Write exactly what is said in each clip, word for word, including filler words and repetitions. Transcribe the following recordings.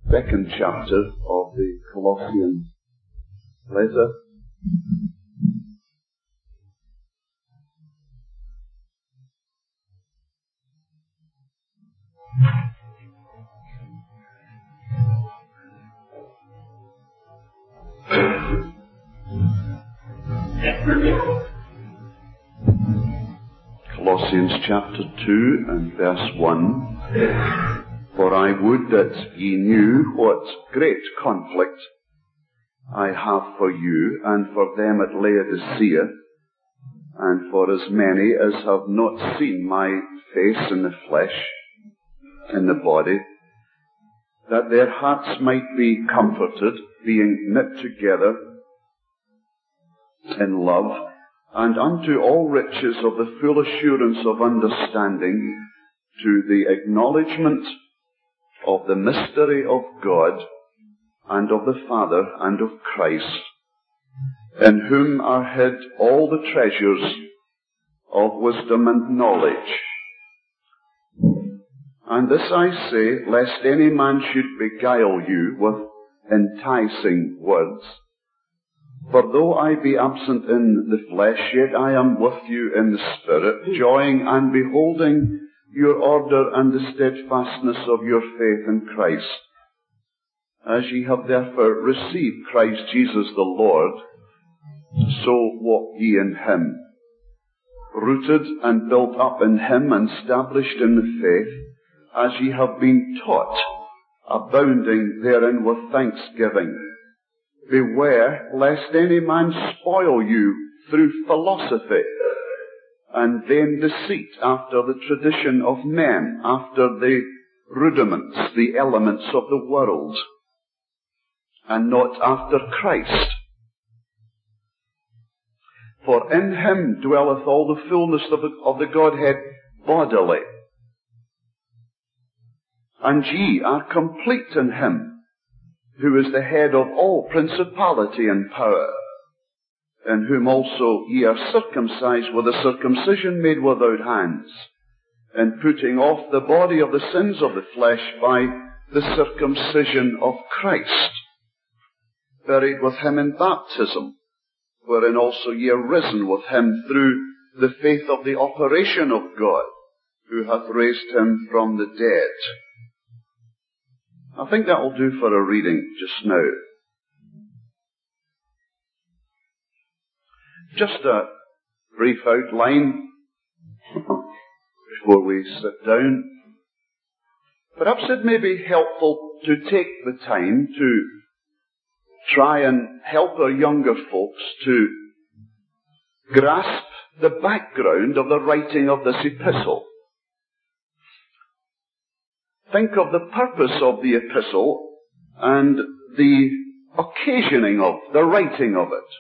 second chapter of the Colossian letter. Colossians chapter two and verse one. For I would that ye knew what great conflict I have for you and for them at Laodicea, and for as many as have not seen my face in the flesh, in the body, that their hearts might be comforted, being knit together in love, and unto all riches of the full assurance of understanding, to the acknowledgement of the mystery of God, and of the Father, and of Christ, in whom are hid all the treasures of wisdom and knowledge. And this I say, lest any man should beguile you with enticing words. For though I be absent in the flesh, yet I am with you in the Spirit, joying and beholding your order and the steadfastness of your faith in Christ. As ye have therefore received Christ Jesus the Lord, so walk ye in him, rooted and built up in him and established in the faith, as ye have been taught, abounding therein with thanksgiving. Beware lest any man spoil you through philosophy and vain deceit, after the tradition of men, after the rudiments, the elements of the world, and not after Christ. For in him dwelleth all the fullness of the, of the Godhead bodily, and ye are complete in him, who is the head of all principality and power, in whom also ye are circumcised with a circumcision made without hands, in putting off the body of the sins of the flesh by the circumcision of Christ, buried with him in baptism, wherein also ye are risen with him through the faith of the operation of God, who hath raised him from the dead. I think that will do for a reading just now. Just a brief outline before we sit down. Perhaps it may be helpful to take the time to try and help our younger folks to grasp the background of the writing of this epistle. Think of the purpose of the epistle and the occasioning of the writing of it.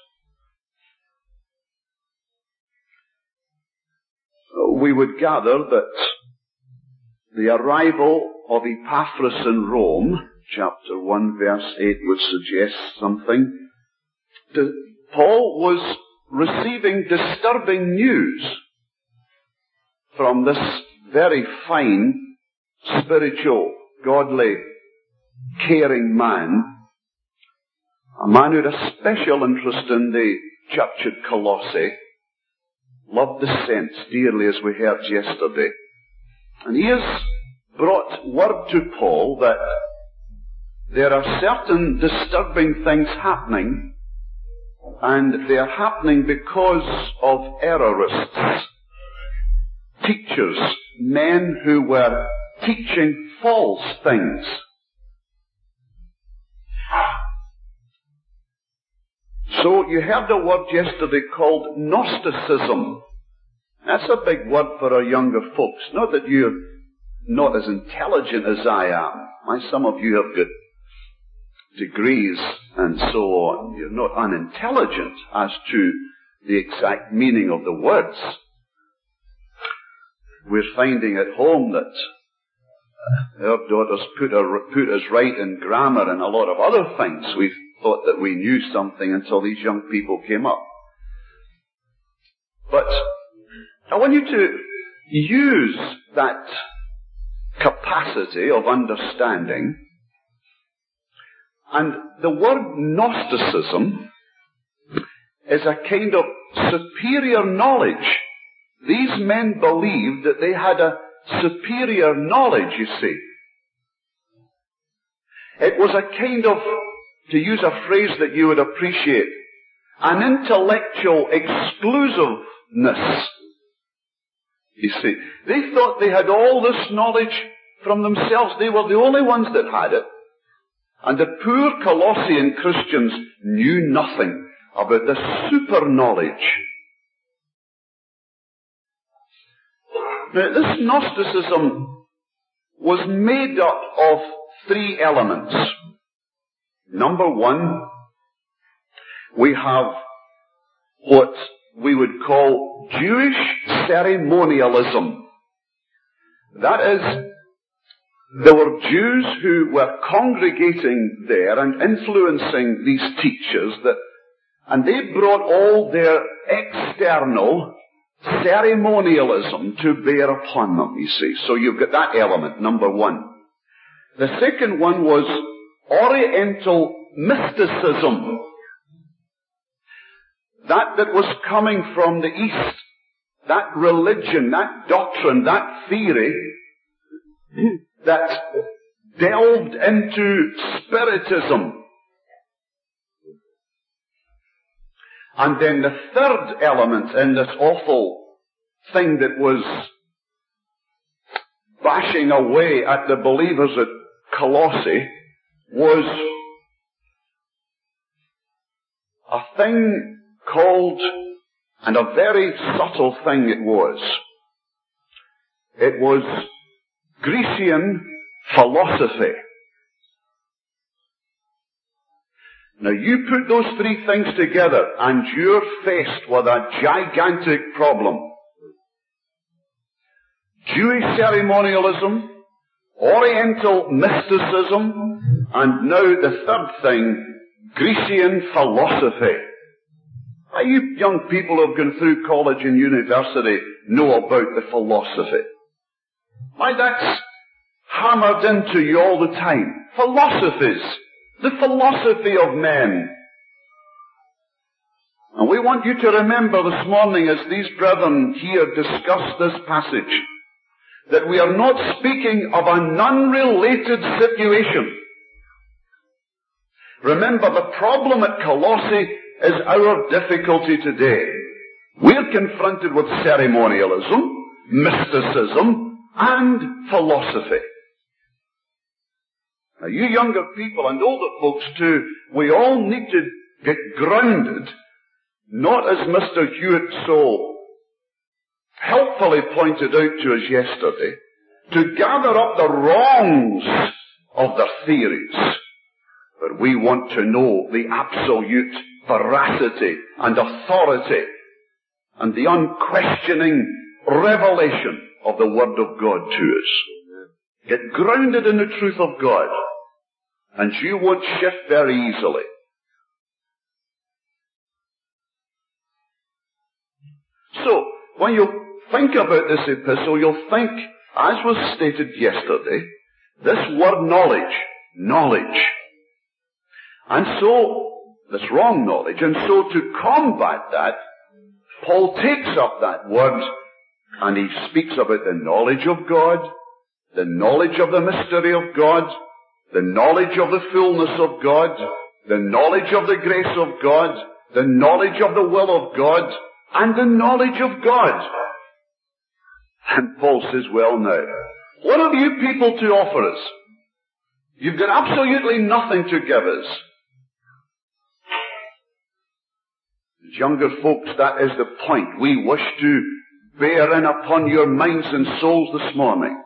We would gather that the arrival of Epaphras in Rome, chapter one verse eight would suggest something. Paul was receiving disturbing news from this very fine, spiritual, godly, caring man, a man who had a special interest in the church at Colossae, loved the saints dearly, as we heard yesterday. And he has brought word to Paul that there are certain disturbing things happening, and they are happening because of errorists, teachers, men who were teaching false things. So you heard a word yesterday called Gnosticism. That's a big word for our younger folks. Not that you're not as intelligent as I am. Why, some of you have got degrees and so on. You're not unintelligent as to the exact meaning of the words. We're finding at home that our daughters put, our, put us right in grammar and a lot of other things. We thought that we knew something until these young people came up. But I want you to use that capacity of understanding And the word Gnosticism is a kind of superior knowledge. These men believed that they had a superior knowledge, you see. It was a kind of, to use a phrase that you would appreciate, an intellectual exclusiveness. You see, they thought they had all this knowledge from themselves. They were the only ones that had it. And the poor Colossian Christians knew nothing about the super knowledge. Now, this Gnosticism was made up of three elements. Number one, we have what we would call Jewish ceremonialism. That is, there were Jews who were congregating there and influencing these teachers, that, and they brought all their external ceremonialism to bear upon them, you see. So you've got that element, number one. The second one was Oriental mysticism. That that was coming from the East. That religion, that doctrine, that theory that delved into Spiritism. And then the third element in this awful thing that was bashing away at the believers at Colossae was a thing called, and a very subtle thing it was, it was Grecian philosophy. Now you put those three things together and you're faced with a gigantic problem. Jewish ceremonialism, Oriental mysticism, and now the third thing, Grecian philosophy. Now you young people who have gone through college and university know about the philosophy. Why, that's hammered into you all the time. Philosophies. The philosophy of men. And we want you to remember this morning, as these brethren here discuss this passage, that we are not speaking of an unrelated situation. Remember, the problem at Colossae is our difficulty today. We're confronted with ceremonialism, mysticism, and philosophy. Now, you younger people and older folks too, we all need to get grounded, not as Mister Hewitt so helpfully pointed out to us yesterday, to gather up the wrongs of their theories, but we want to know the absolute veracity and authority and the unquestioning revelation of the Word of God to us. Get grounded in the truth of God, and you won't shift very easily. So, when you think about this epistle, you'll think, as was stated yesterday, this word knowledge, knowledge. And so, this wrong knowledge, and so to combat that, Paul takes up that word, and he speaks about the knowledge of God, the knowledge of the mystery of God, the knowledge of the fullness of God, the knowledge of the grace of God, the knowledge of the will of God, and the knowledge of God. And Paul says, well now, what have you people to offer us? You've got absolutely nothing to give us. As younger folks, that is the point we wish to bear in upon your minds and souls this morning.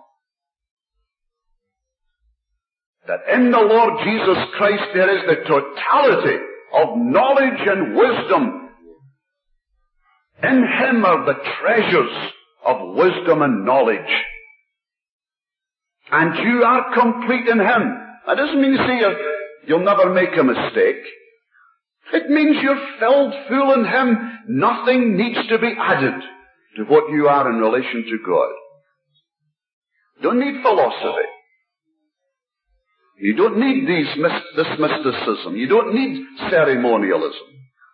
That in the Lord Jesus Christ there is the totality of knowledge and wisdom. In Him are the treasures of wisdom and knowledge. And you are complete in Him. That doesn't mean to say you'll never make a mistake. It means you're filled full in Him. Nothing needs to be added to what you are in relation to God. Don't need philosophy. You don't need these, this mysticism. You don't need ceremonialism.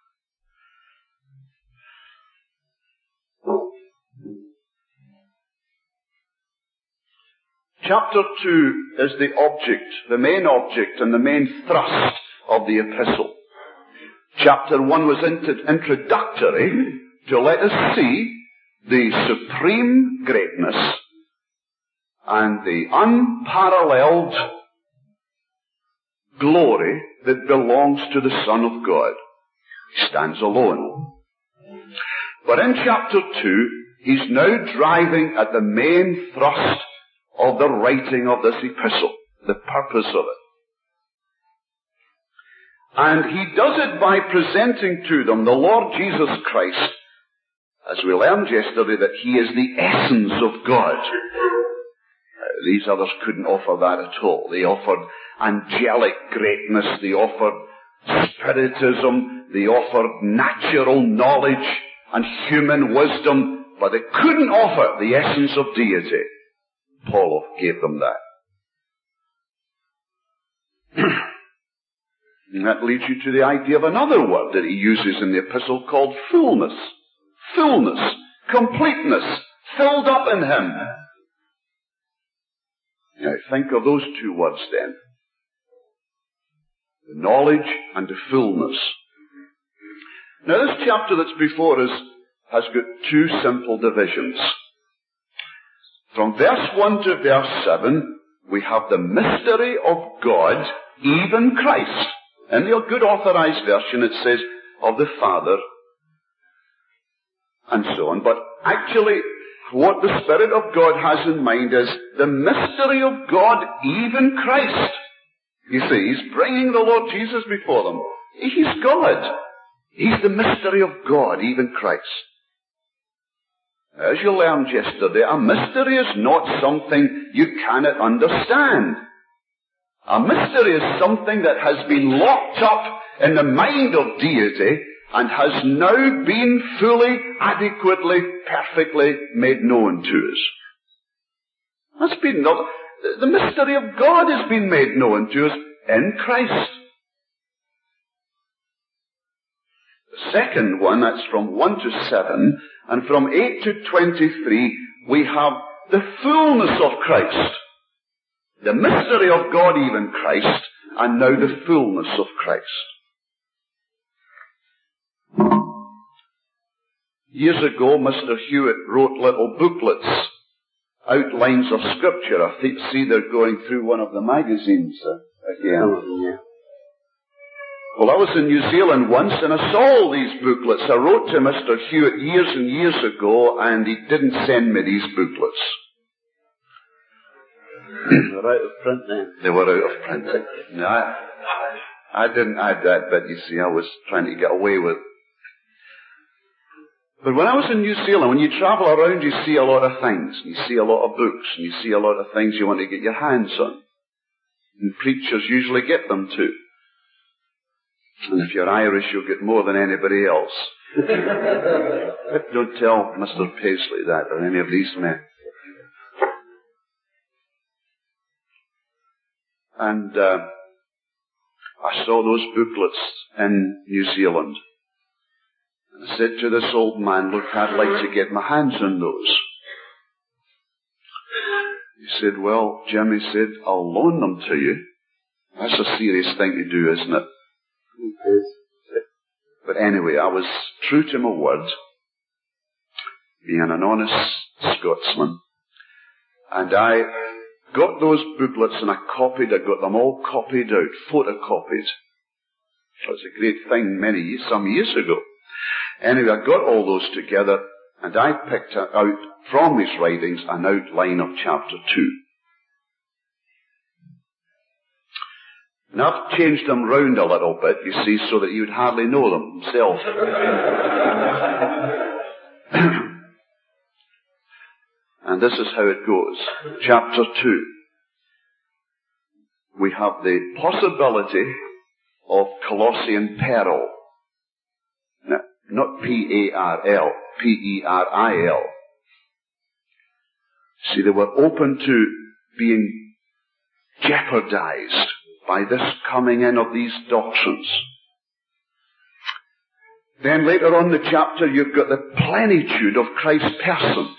Chapter two is the object, the main object and the main thrust of the epistle. Chapter one was introductory to let us see the supreme greatness and the unparalleled glory that belongs to the Son of God. He stands alone. But in chapter two, he's now driving at the main thrust of the writing of this epistle, the purpose of it. And he does it by presenting to them the Lord Jesus Christ, as we learned yesterday, that he is the essence of God. Uh, these others couldn't offer that at all. They offered angelic greatness, they offered spiritism, they offered natural knowledge and human wisdom, but they couldn't offer the essence of deity. Paul gave them that. And that leads you to the idea of another word that he uses in the epistle called fullness. Fullness, completeness, filled up in him. Now think of those two words then. The knowledge and the fullness. Now this chapter that's before us has got two simple divisions. From verse one to verse seven, we have the mystery of God, even Christ. In the good authorized version it says, of the Father, and so on. But actually, what the Spirit of God has in mind is the mystery of God, even Christ. You see, he's bringing the Lord Jesus before them. He's God. He's the mystery of God, even Christ. As you learned yesterday, a mystery is not something you cannot understand. A mystery is something that has been locked up in the mind of deity and has now been fully, adequately, perfectly made known to us. That's been the, the mystery of God has been made known to us in Christ. The second one, that's from one to seven, and from eight to twenty-three, we have the fullness of Christ. The mystery of God, even Christ, and now the fullness of Christ. Years ago, Mister Hewitt wrote little booklets, outlines of Scripture. I think, see they're going through one of the magazines uh, again. Well, I was in New Zealand once and I saw all these booklets. I wrote to Mister Hewitt years and years ago and he didn't send me these booklets. They were out of print then. They were out of print. No, I, I didn't add that bit, you see. I was trying to get away with it. But when I was in New Zealand, when you travel around, you see a lot of things. You see a lot of books, and you see a lot of things you want to get your hands on. And preachers usually get them too. And if you're Irish, you'll get more than anybody else. Don't tell Mister Paisley that, or any of these men. And uh, I saw those booklets in New Zealand. I said to this old man, look, I'd like to get my hands on those. He said, well, Jim, he said, I'll loan them to you. That's a serious thing to do, isn't it? It is. But anyway, I was true to my word, being an honest Scotsman. And I got those booklets and I copied, I got them all copied out, photocopied. It was a great thing many years, some years ago. Anyway, I got all those together and I picked out from his writings an outline of chapter two. And I've changed them round a little bit, you see, so that you'd hardly know them himself. And this is how it goes. Chapter two. We have the possibility of Colossian peril. Now, not P A R L, P E R I L. See, they were open to being jeopardized by this coming in of these doctrines. Then later on in the chapter, you've got the plenitude of Christ's person.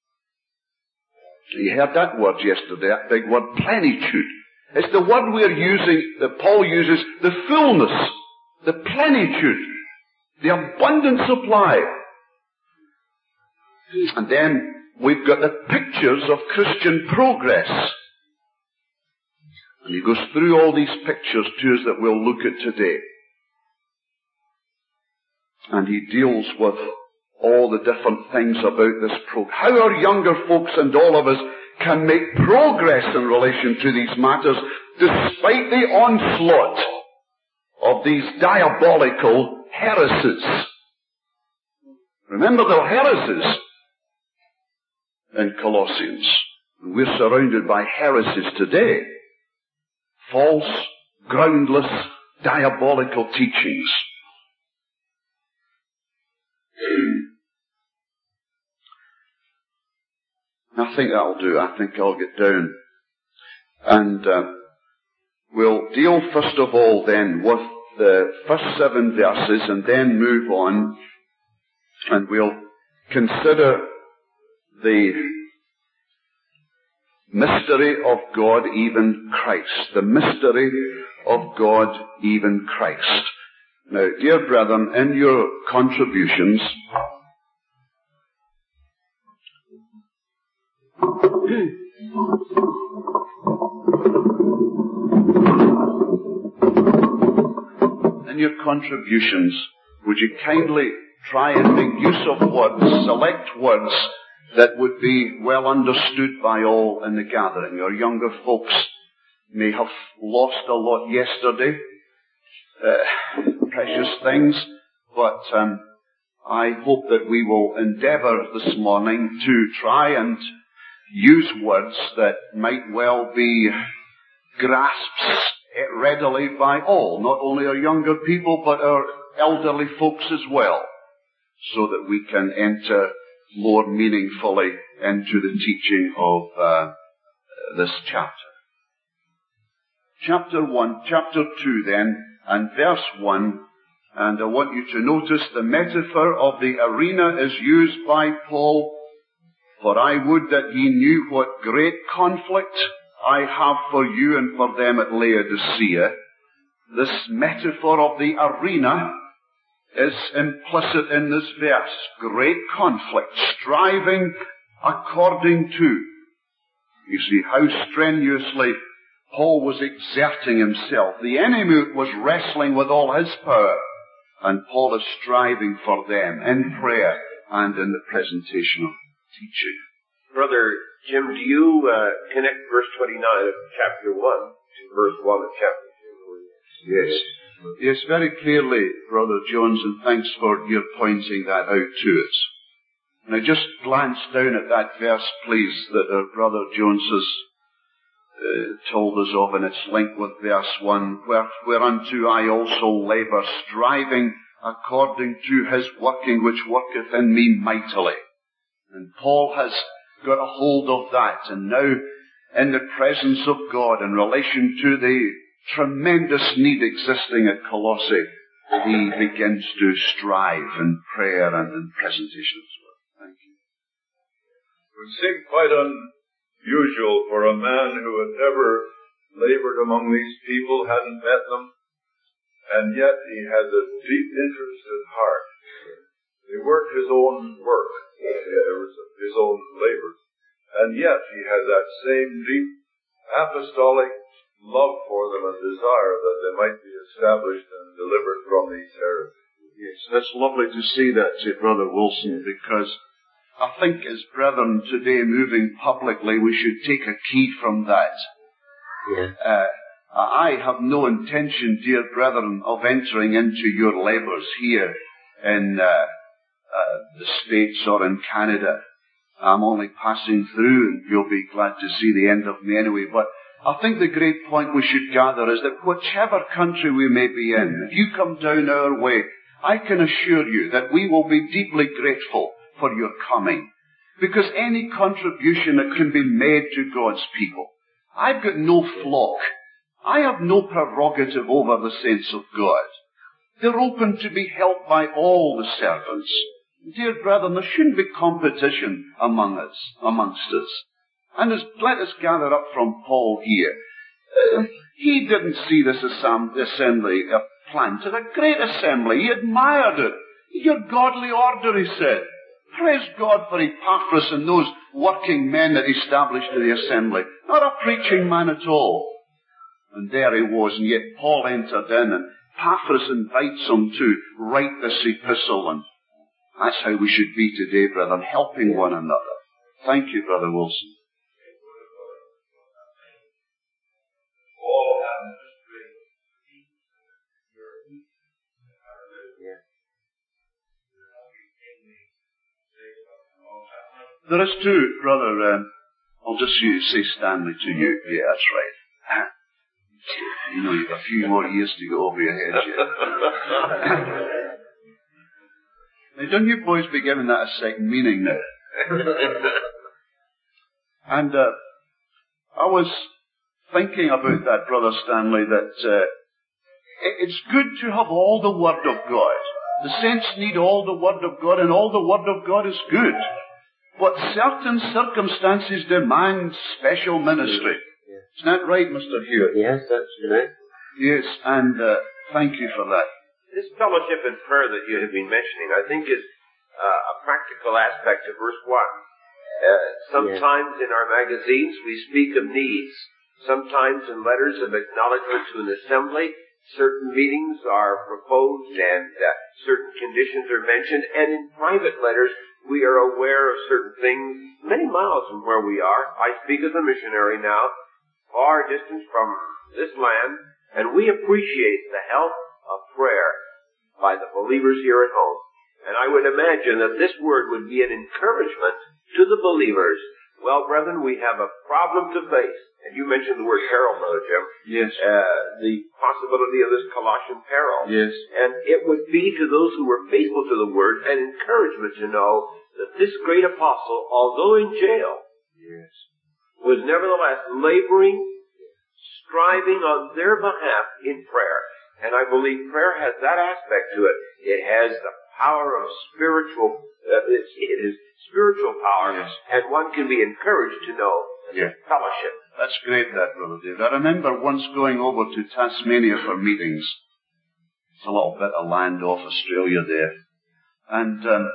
You heard that word yesterday, that big word, plenitude. It's the word we're using, that Paul uses, the fullness, the plenitude, the abundant supply. And then we've got the pictures of Christian progress. And he goes through all these pictures to us that we'll look at today. And he deals with all the different things about this program. How our younger folks and all of us can make progress in relation to these matters despite the onslaught of these diabolical heresies. Remember, they're heresies in Colossians. We're surrounded by heresies today. False, groundless, diabolical teachings. I think that'll do. I think I'll get down. And uh, we'll deal first of all then with the first seven verses and then move on and we'll consider the mystery of God, even Christ. The mystery of God, even Christ. Now, dear brethren, in your contributions, in your contributions, would you kindly try and make use of words, select words that would be well understood by all in the gathering. Our younger folks may have lost a lot yesterday, uh, precious things, but um, I hope that we will endeavour this morning to try and use words that might well be grasped readily by all, not only our younger people, but our elderly folks as well, so that we can enter more meaningfully into the teaching of uh, this chapter. Chapter one, chapter two then, and verse one, and I want you to notice the metaphor of the arena is used by Paul. For I would that ye knew what great conflict I have for you and for them at Laodicea. This metaphor of the arena is implicit in this verse. Great conflict, striving according to. You see how strenuously Paul was exerting himself. The enemy was wrestling with all his power, and Paul is striving for them in prayer and in the presentation of teaching. Brother Jim, do you uh, connect verse twenty-nine of chapter one to verse one of chapter two? Yes. Yes, very clearly, Brother Jones, and thanks for your pointing that out to us. And I just glanced down at that verse, please, that our Brother Jones has uh, told us of, and it's linked with verse one, Where, whereunto I also labour, striving according to his working which worketh in me mightily. And Paul has got a hold of that, and now in the presence of God in relation to the tremendous need existing at Colossae, he begins to strive in prayer and in presentation as well. Thank you. It would seem quite unusual for a man who had never labored among these people, hadn't met them, and yet he had a deep interest at heart. They weren't his own work, it was his own labors, and yet he had that same deep apostolic love for them and desire that they might be established and delivered from these heresies. Yes, that's lovely to see that, to Brother Wilson, because I think as brethren today moving publicly, we should take a key from that. Yeah. Uh, I have no intention, dear brethren, of entering into your labours here in uh, uh, the States or in Canada. I'm only passing through, and you'll be glad to see the end of me anyway, but I think the great point we should gather is that whichever country we may be in, if you come down our way, I can assure you that we will be deeply grateful for your coming. Because any contribution that can be made to God's people, I've got no flock. I have no prerogative over the saints of God. They're open to be helped by all the servants. Dear brethren, there shouldn't be competition among us, amongst us. And as, let us gather up from Paul here. Uh, he didn't see this assembly uh, planted, a great assembly. He admired it. Your godly order, he said. Praise God for Epaphras and those working men that established the assembly. Not a preaching man at all. And there he was, and yet Paul entered in, and Epaphras invites him to write this epistle, and that's how we should be today, brethren, helping one another. Thank you, Brother Wilson. There is too, Brother, um, I'll just use, say Stanley to you. Yeah, that's right. You know, you've a few more years to go over your head yet. Now, don't you boys be giving that a second meaning now? And uh, I was thinking about that, Brother Stanley, that uh, it's good to have all the Word of God. The saints need all the Word of God, and all the Word of God is good. But certain circumstances demand special ministry. Yes. Isn't that right, Mister Hewitt? Yes, that's right. Yes, and uh, thank you for that. This fellowship and prayer that you have been mentioning, I think, is uh, a practical aspect of verse one. Uh, sometimes yes. in our magazines we speak of needs. Sometimes in letters of acknowledgement to an assembly, certain meetings are proposed and uh, certain conditions are mentioned. And in private letters, we are aware of certain things many miles from where we are. I speak as a missionary now, far distant from this land, and we appreciate the help of prayer by the believers here at home. And I would imagine that this word would be an encouragement to the believers. Well, brethren, we have a problem to face. And you mentioned the word peril, Brother Jim. Yes. Uh, the possibility of this Colossian peril. Yes. And it would be to those who were faithful to the word an encouragement to know that this great apostle, although in jail, yes. was nevertheless laboring, striving on their behalf in prayer. And I believe prayer has that aspect to it. It has the power of spiritual, uh, it's, it is spiritual power, yes. and one can be encouraged to know yes. fellowship. That's great, that, Brother David. I remember once going over to Tasmania for meetings. It's a little bit of land off Australia there. And um,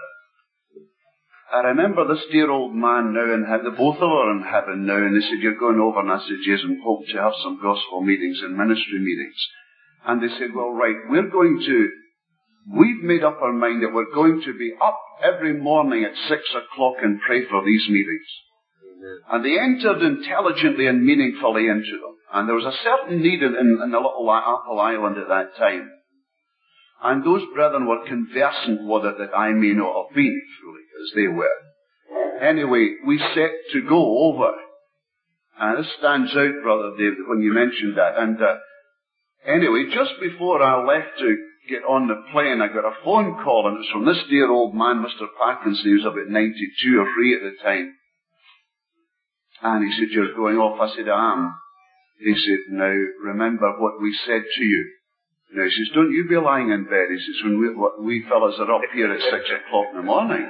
I remember this dear old man now in heaven, the both of are in heaven now, and they said, you're going over, and I said, yes, I'm hoping to have some gospel meetings and ministry meetings. And they said, well, right, we're going to, we've made up our mind that we're going to be up every morning at six o'clock and pray for these meetings. Amen. And they entered intelligently and meaningfully into them. And there was a certain need in, in, in the little Apple Island at that time. And those brethren were conversant with it that I may not have been, truly, as they were. Anyway, we set to go over. And this stands out, Brother David, when you mentioned that. And uh, anyway, just before I left to get on the plane, I got a phone call, and it was from this dear old man, Mister Parkinson. He was about ninety-two or three at the time. And he said, you're going off. I said, I am. He said, now, remember what we said to you. Now, he says, don't you be lying in bed. He says, when we, we fellas are up here at six o'clock in the morning.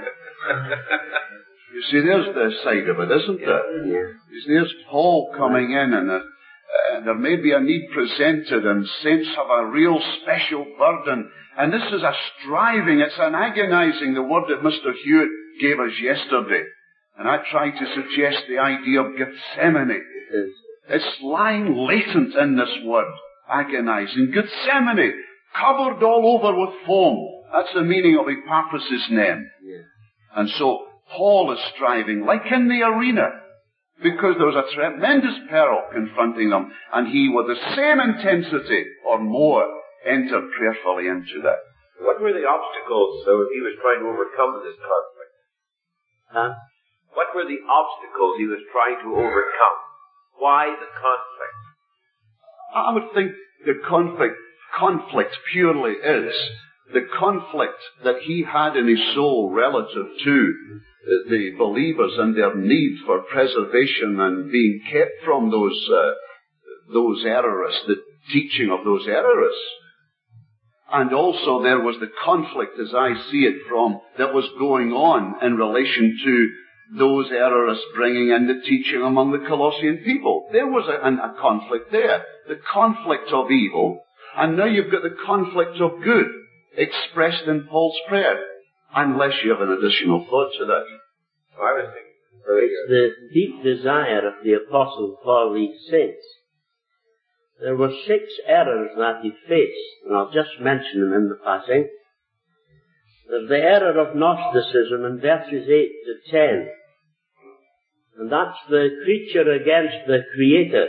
You see, there's the side of it, isn't there? Yeah. There's Paul coming in, and uh, uh, there may be a need presented, and saints have a real special burden. And this is a striving, it's an agonizing, the word that Mister Hewitt gave us yesterday. And I tried to suggest the idea of Gethsemane. It's lying latent in this word. Agonizing. Gethsemane, covered all over with foam. That's the meaning of Epaphras' name. Yeah. And so, Paul is striving, like in the arena, because there was a tremendous peril confronting them, and he, with the same intensity, or more, entered prayerfully into that. What were the obstacles, though, he was trying to overcome this conflict? Huh? What were the obstacles he was trying to overcome? Why the conflict? I would think the conflict, conflict purely is the conflict that he had in his soul relative to the believers and their need for preservation and being kept from those uh, those errorists, the teaching of those errorists. And also there was the conflict, as I see it, from that was going on in relation to those errorists bringing in the teaching among the Colossian people. There was a, a conflict there. The conflict of evil. And now you've got the conflict of good expressed in Paul's prayer. Unless you have an additional thought to that. I was thinking. It's the deep desire of the Apostle for these saints. There were six errors that he faced, and I'll just mention them in the passing. There's the error of Gnosticism in verses eight to ten. And that's the creature against the Creator.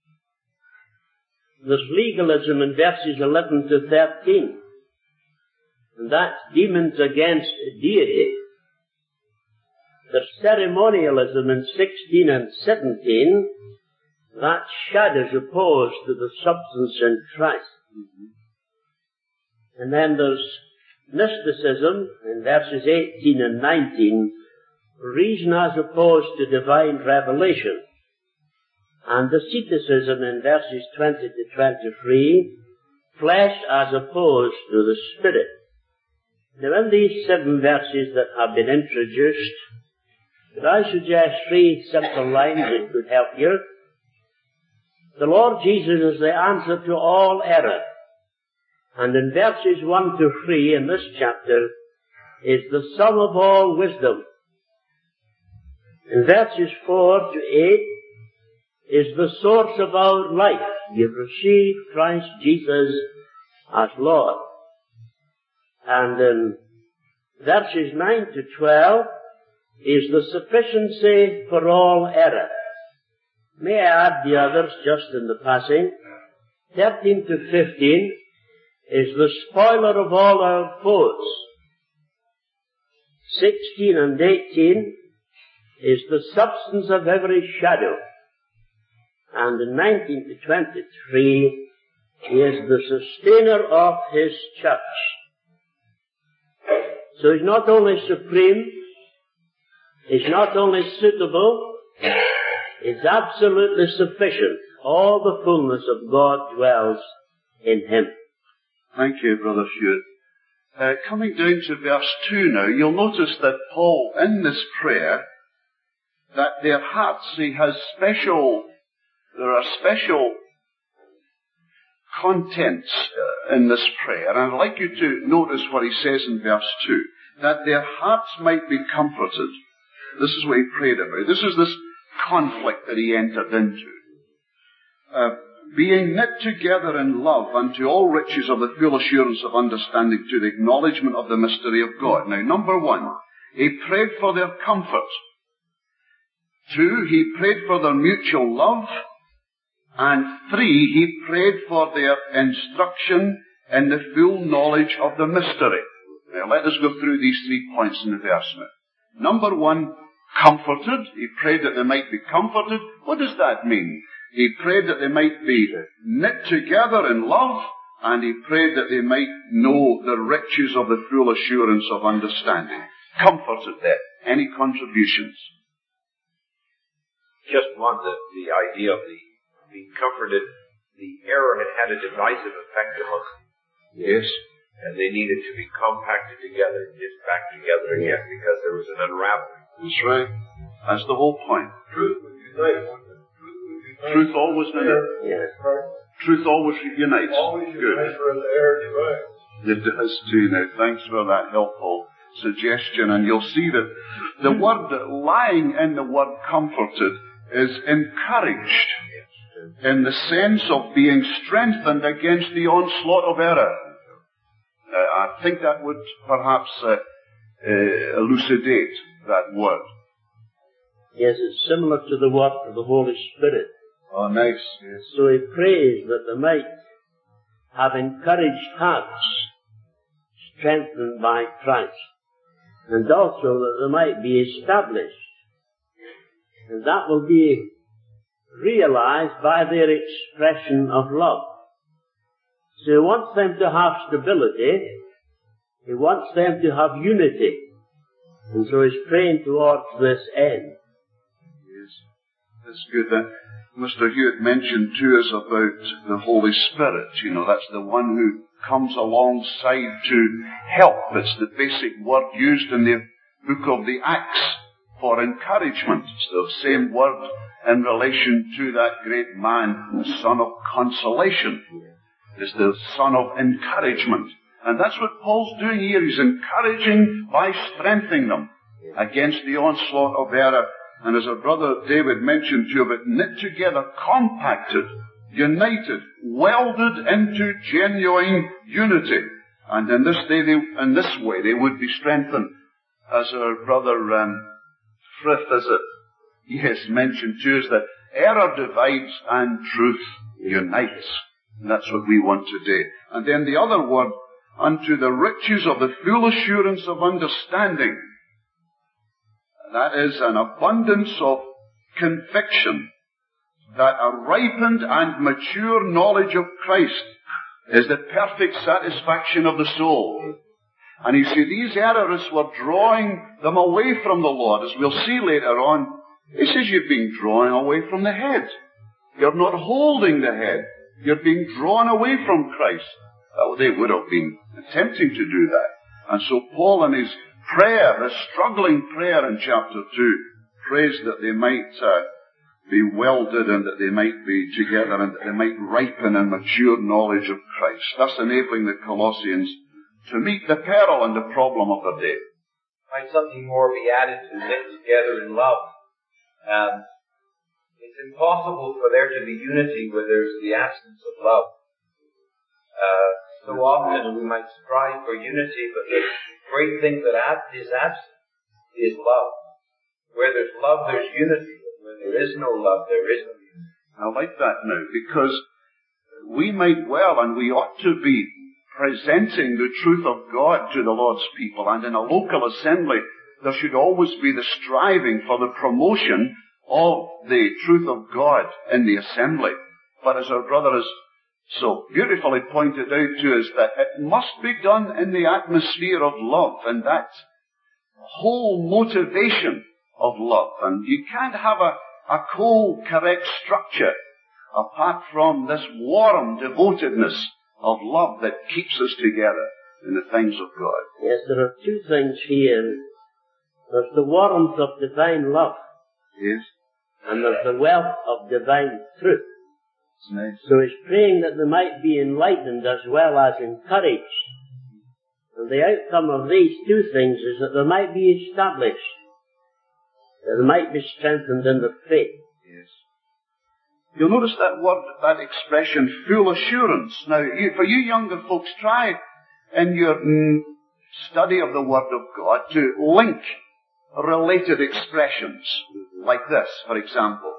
There's legalism in verses eleven to thirteen. And that's demons against deity. There's ceremonialism in sixteen and seventeen. That's shadows opposed to the substance in Christ. Mm-hmm. And then there's mysticism in verses eighteen and nineteen, reason as opposed to divine revelation. And asceticism in verses twenty to twenty-three, flesh as opposed to the spirit. Now in these seven verses that have been introduced, could I suggest three simple lines that could help you? The Lord Jesus is the answer to all error. And in verses one to three in this chapter is the sum of all wisdom. In verses four to eight is the source of our life. You've received Christ Jesus as Lord. And in verses nine to twelve is the sufficiency for all error. May I add the others just in the passing? thirteen to fifteen is the spoiler of all our foes. sixteen and eighteen is the substance of every shadow. And in nineteen to twenty-three is the sustainer of his church. So he's not only supreme, he's not only suitable, is absolutely sufficient. All the fullness of God dwells in him. Thank you, Brother Hewitt. Uh, coming down to verse two now, you'll notice that Paul, in this prayer, that their hearts, he has special, there are special contents uh, in this prayer. And I'd like you to notice what he says in verse two, that their hearts might be comforted. This is what he prayed about. This is this conflict that he entered into. Uh, being knit together in love unto all riches of the full assurance of understanding to the acknowledgement of the mystery of God. Now, number one, he prayed for their comfort. Two, he prayed for their mutual love. And three, he prayed for their instruction in the full knowledge of the mystery. Now, let us go through these three points in the verse now. Number one, comforted. He prayed that they might be comforted. What does that mean? He prayed that they might be knit together in love, and he prayed that they might know the riches of the full assurance of understanding. Comforted them. Any contributions? Just one, the, the idea of the being comforted. The error had had a divisive effect among them. Yes. And they needed to be compacted together, just back together again, because there was an unraveling. That's right. That's the whole point. Truth would unite. Truth always unites. Yes. Truth always unites. Always Good. unites where the error divides. It does too now. Thanks for that helpful suggestion. And you'll see that the word lying in the word comforted is encouraged in the sense of being strengthened against the onslaught of error. Uh, I think that would perhaps uh, uh, elucidate that word. Yes, it's similar to the work of the Holy Spirit. Oh, nice. Yes. So he prays that they might have encouraged hearts, strengthened by Christ, and also that they might be established. And that will be realized by their expression of love. So he wants them to have stability, He wants them to have unity. And so he's praying towards this end. Yes, that's good. That Mister Hewitt mentioned to us about the Holy Spirit. You know, that's the one who comes alongside to help. It's the basic word used in the book of the Acts for encouragement. It's the same word in relation to that great man, the son of consolation. It's the son of encouragement. And that's what Paul's doing here. He's encouraging by strengthening them against the onslaught of error. And as our brother David mentioned to you, but knit together, compacted, united, welded into genuine unity. And in this, day they, in this way they would be strengthened. As our brother um, Frith, is it? Yes, mentioned to us that error divides and truth unites. And that's what we want today. And then the other word, unto the riches of the full assurance of understanding. That is an abundance of conviction, that a ripened and mature knowledge of Christ is the perfect satisfaction of the soul. And you see, these errorists were drawing them away from the Lord. As we'll see later on, he says you're being drawn away from the head. You're not holding the head. You're being drawn away from Christ. Well, they would have been attempting to do that. And so Paul in his prayer, the struggling prayer in chapter two, prays that they might uh, be welded and that they might be together and that they might ripen in mature knowledge of Christ, thus enabling the Colossians to meet the peril and the problem of the day. Might something more be added to knit together in love? Um, it's impossible for there to be unity where there's the absence of love. Uh, so often we might strive for unity, but the great thing that is absent is love. Where there's love, there's unity. Where there is no love, there is no unity. I like that now, because we might well, and we ought to be, presenting the truth of God to the Lord's people. And in a local assembly, there should always be the striving for the promotion of the truth of God in the assembly. But as our brother has so beautifully pointed out to us, that it must be done in the atmosphere of love, and that whole motivation of love. And you can't have a, a cold, correct structure apart from this warm devotedness of love that keeps us together in the things of God. Yes, there are two things here. There's the warmth of divine love. Yes. And there's the wealth of divine truth. Nice. So he's praying that they might be enlightened as well as encouraged. And the outcome of these two things is that they might be established. That they might be strengthened in the faith. Yes. You'll notice that word, that expression, full assurance. Now, you, for you younger folks, try in your mm, study of the Word of God to link related expressions like this, for example.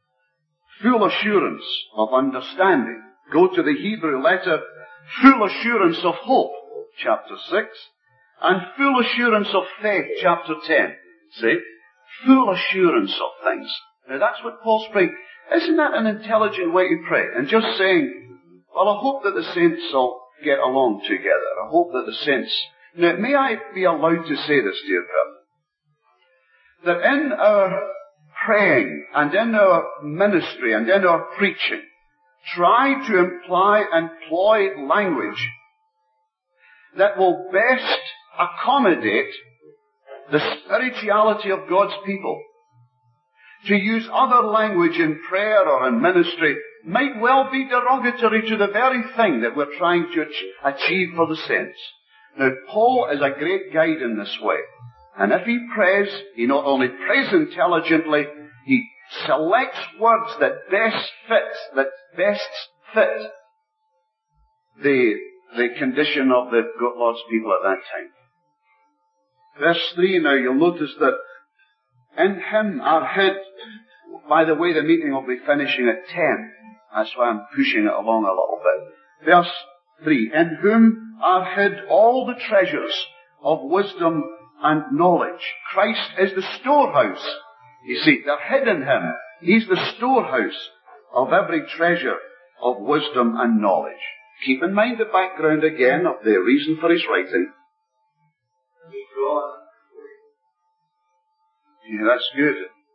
Full assurance of understanding. Go to the Hebrew letter, full assurance of hope, chapter six, and full assurance of faith, chapter ten. See? Full assurance of things. Now that's what Paul's praying. Isn't that an intelligent way to pray? And just saying, well, I hope that the saints will get along together. I hope that the saints... Now, may I be allowed to say this, dear brother? That in our praying and in our ministry and in our preaching, try to imply and employ language that will best accommodate the spirituality of God's people. To use other language in prayer or in ministry might well be derogatory to the very thing that we're trying to achieve for the saints. Now, Paul is a great guide in this way. And if he prays, he not only prays intelligently, he selects words that best fit, that best fit the, the condition of the Lord's people at that time. Verse three now, you'll notice that in him are hid, by the way, the meeting will be finishing at ten. That's why I'm pushing it along a little bit. Verse three, in whom are hid all the treasures of wisdom and knowledge. Christ is the storehouse. You see, they're hid in him. He's the storehouse of every treasure of wisdom and knowledge. Keep in mind the background again of the reason for his writing. Yeah, that's good.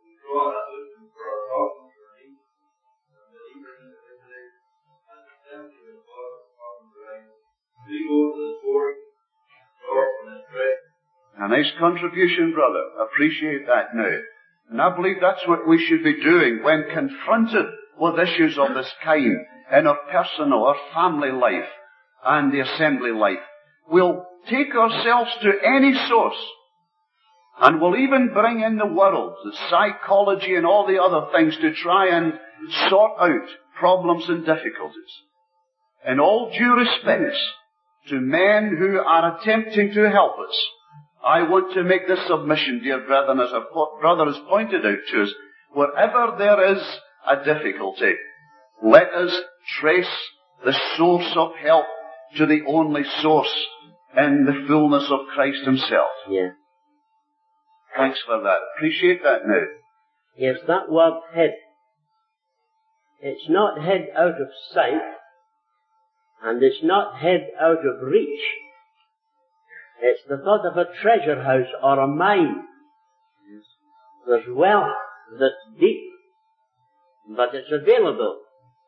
A nice contribution, brother. Appreciate that now. And I believe that's what we should be doing when confronted with issues of this kind in our personal or family life and the assembly life. We'll take ourselves to any source, and we'll even bring in the world, the psychology and all the other things to try and sort out problems and difficulties. In all due respects to men who are attempting to help us, I want to make this submission, dear brethren, as a brother has pointed out to us. Wherever there is a difficulty, let us trace the source of help to the only source in the fullness of Christ Himself. Yeah. Thanks for that. Appreciate that now. Yes, that word hid. It's not hid out of sight, and it's not hid out of reach. It's the thought of a treasure house or a mine. There's wealth that's deep, but it's available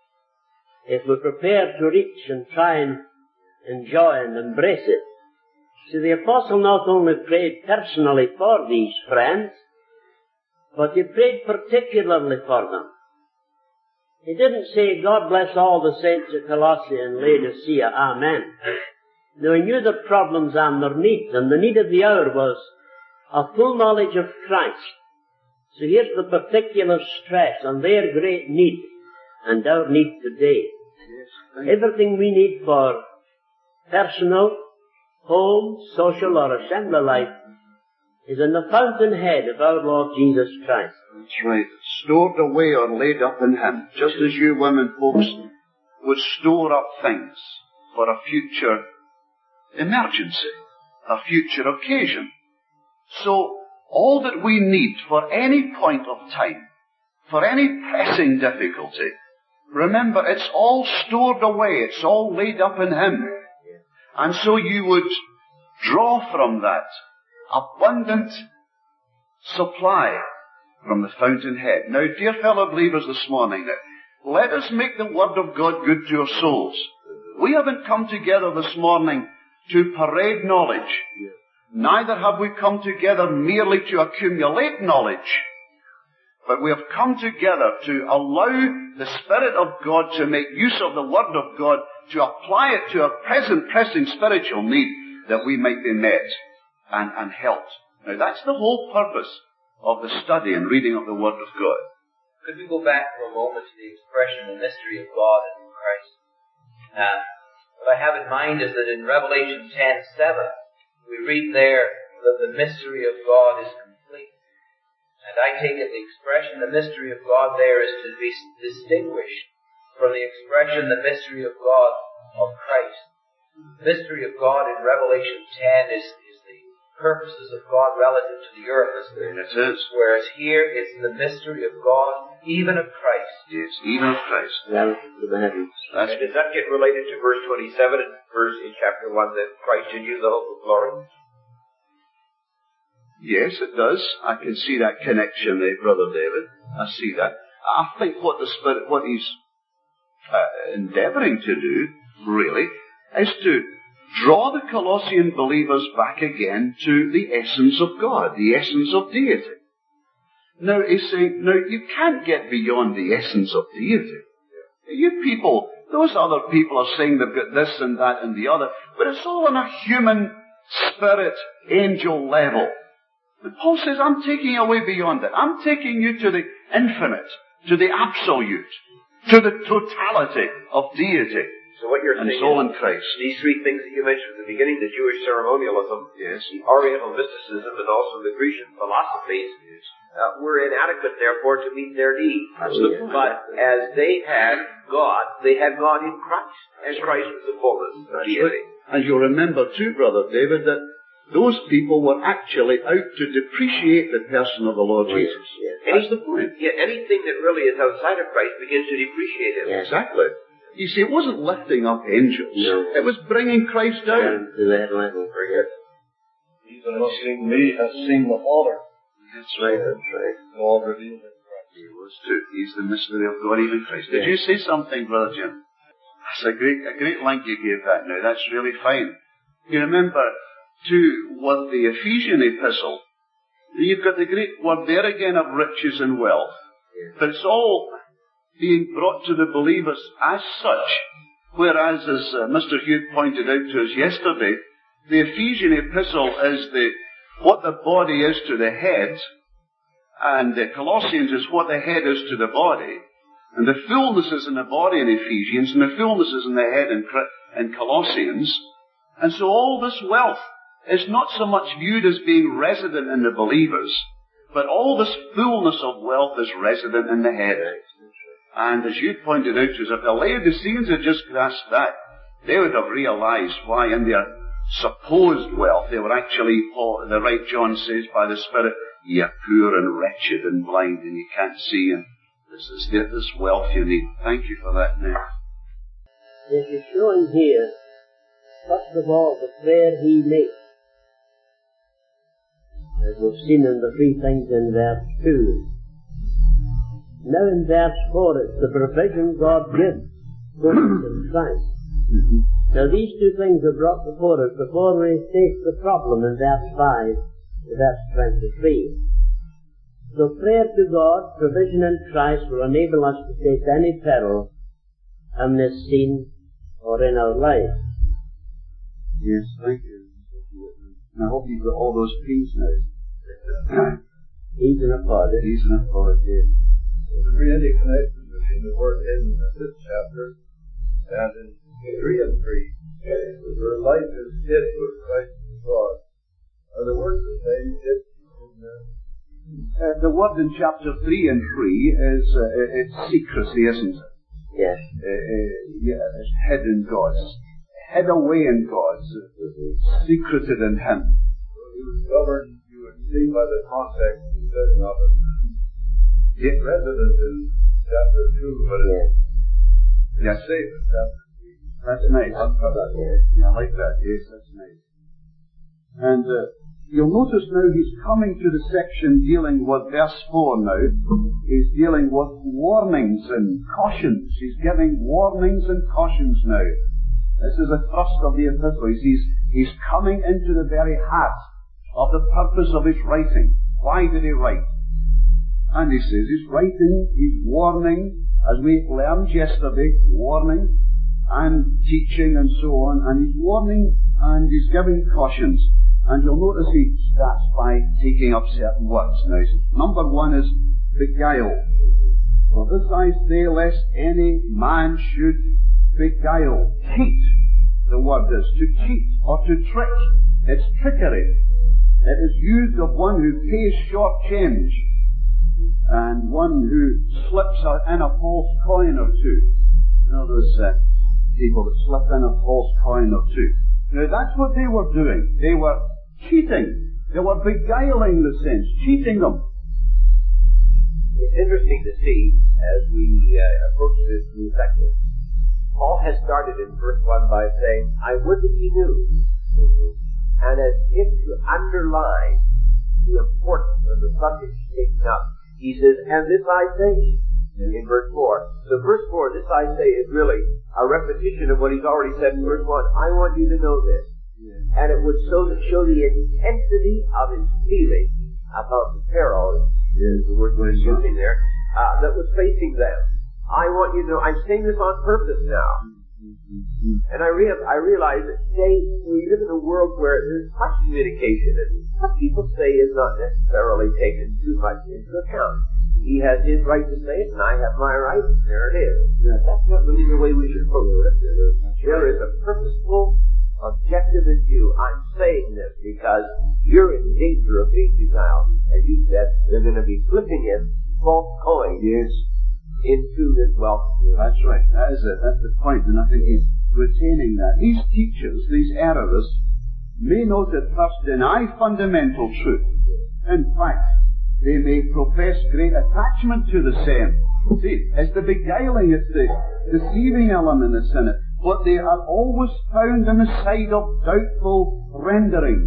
if we're prepared to reach and try and enjoy and embrace it. See, the apostle not only prayed personally for these friends, but he prayed particularly for them. He didn't say, God bless all the saints at Colossae and Laodicea, Amen. No, he knew their problems and their needs, and the need of the hour was a full knowledge of Christ. So here's the particular stress on their great need and our need today. Everything we need for personal, home, social or assembly life is in the fountainhead of our Lord Jesus Christ. That's right. Stored away or laid up in Him, just as you women folks would store up things for a future emergency, a future occasion. So, all that we need for any point of time, for any pressing difficulty, remember, it's all stored away, it's all laid up in Him. And so you would draw from that abundant supply from the fountainhead. Now, dear fellow believers this morning, let us make the Word of God good to our souls. We haven't come together this morning to parade knowledge. Neither have we come together merely to accumulate knowledge. But we have come together to allow the Spirit of God to make use of the Word of God, to apply it to a present pressing spiritual need, that we might be met and, and helped. Now that's the whole purpose of the study and reading of the Word of God. Could we go back for a moment to the expression, the mystery of God in Christ? Uh, what I have in mind is that in Revelation ten seven, we read there that the mystery of God is complete. And I take it the expression, the mystery of God there is to be distinguished from the expression, the mystery of God of Christ. The mystery of God in Revelation ten is, is the purposes of God relative to the earth. It is. Whereas here it's the mystery of God, even of Christ. Yes, even of Christ. Relative to the heavens. And does that get related to verse twenty-seven in verse in chapter one, that Christ in you the hope of glory? Yes, it does. I can see that connection there, Brother David. I see that. I think what the Spirit, what He's uh, endeavouring to do, really, is to draw the Colossian believers back again to the essence of God, the essence of deity. Now, He's saying, now, you can't get beyond the essence of deity. You people, those other people are saying they've got this and that and the other, but it's all on a human, spirit, angel level. But Paul says, I'm taking you away beyond that. I'm taking you to the infinite, to the absolute, to the totality of deity. So what you're and saying soul is, in Christ. These three things that you mentioned at the beginning, the Jewish ceremonialism, Yes. the Oriental mysticism, and also the Grecian philosophies, Yes. uh, were inadequate, therefore, to meet their need. That's the point. But as they had God, they had God in Christ, and Christ was the fullness of deity. And you'll remember too, Brother David, that those people were actually out to depreciate the person of the Lord Jesus. Yes. That's the point. Yet anything that really is outside of Christ begins to depreciate Him. Yes. Exactly. You see, it wasn't lifting up angels. No. It was bringing Christ down. Down to that level. Very good. These that has seen me has seen the Father. That's right, that's right. All revealed in Christ. He was too. He's the mystery of God, even Christ. Did you say something, Brother Jim? That's a great, a great link you gave that now. That's really fine. You remember, too, what the Ephesian epistle, you've got the great word there again of riches and wealth. But it's all being brought to the believers as such. Whereas, as uh, Mister Hugh pointed out to us yesterday, the Ephesian epistle is the what the body is to the head, and the Colossians is what the head is to the body. And the fullness is in the body in Ephesians, and the fullness is in the head in, in Colossians. And so all this wealth is not so much viewed as being resident in the believers, but all this fullness of wealth is resident in the head. And as you pointed out to us, if the Laodiceans had just grasped that, they would have realized why in their supposed wealth they were actually, the right John says, by the Spirit, ye are poor and wretched and blind and you can't see, and this is the, this wealth you need. Thank you for that, Nick. It is showing here, first of all, the prayer he makes. As we've seen in the three things in verse two. Now in verse four, it's the provision God gives, both in Christ. Mm-hmm. Now these two things are brought before us before we face the problem in verse five to verse twenty-three. So prayer to God, provision in Christ, will enable us to face any peril in this scene or in our life. Yes, thank you. And I hope you've got all those P's now. He's an authority. He's an authority, yes. There's a really connection between the word hidden in this chapter and in three and three. Your life is hid with Christ in God. Are the words the same? Hid in the Uh, the word in chapter three and three is, uh, it's secrecy, isn't it? Yes. Uh, uh, yeah, it's hid in God. Hid away in God. Secreted in Him. So he was governed, you would see by the context of the setting of it. It's resident in chapter two, but it's Yes. safe in chapter three. That's nice. Yeah, I like that. Yes, that's nice. And, uh, you'll notice now he's coming to the section dealing with verse four now. He's dealing with warnings and cautions. He's giving warnings and cautions now. This is the thrust of the epistle. He's, he's coming into the very heart of the purpose of his writing. Why did he write? And he says he's writing, he's warning, as we learned yesterday, warning and teaching and so on. And he's warning and he's giving cautions. And you'll notice he starts by taking up certain words. Now, number one is beguile. For this I say, lest any man should beguile. Cheat, the word is. To cheat or to trick. It's trickery. It is used of one who pays short change and one who slips in a false coin or two. You know those uh, people that slip in a false coin or two. Now that's what they were doing. They were cheating. They were beguiling the saints, cheating them. It's interesting to see, as we uh, approach this new section, Paul has started in verse one by saying, I would that ye knew, and as if to underline the importance of the subject he's taking up, he says, and this I say, in verse four. So verse four, this I say, is really a repetition of what he's already said in verse one. I want you to know this. Yeah. And it would show, show the intensity of his feeling about the peril, is the word we're using there, uh, that was facing them. I want you to know, I'm saying this on purpose now. Mm-hmm. And I, real, I realize that today we live in a world where there's much communication, and what people say is not necessarily taken too much into account. He has his right to say it, and I have my right, and there it is. Yeah. That's not really the way we should approach it. There is a purposeful objective in view. I'm saying this because you're in danger of being beguiled. As you said, they're going to be slipping in false coins yes. into this wealth. That's right. That is it. That's the point. And I think he's retaining that. These teachers, these errors, may not at first deny fundamental truth. In fact, they may profess great attachment to the same. See, it's the beguiling, it's the deceiving element that's in it. But they are always found on the side of doubtful renderings.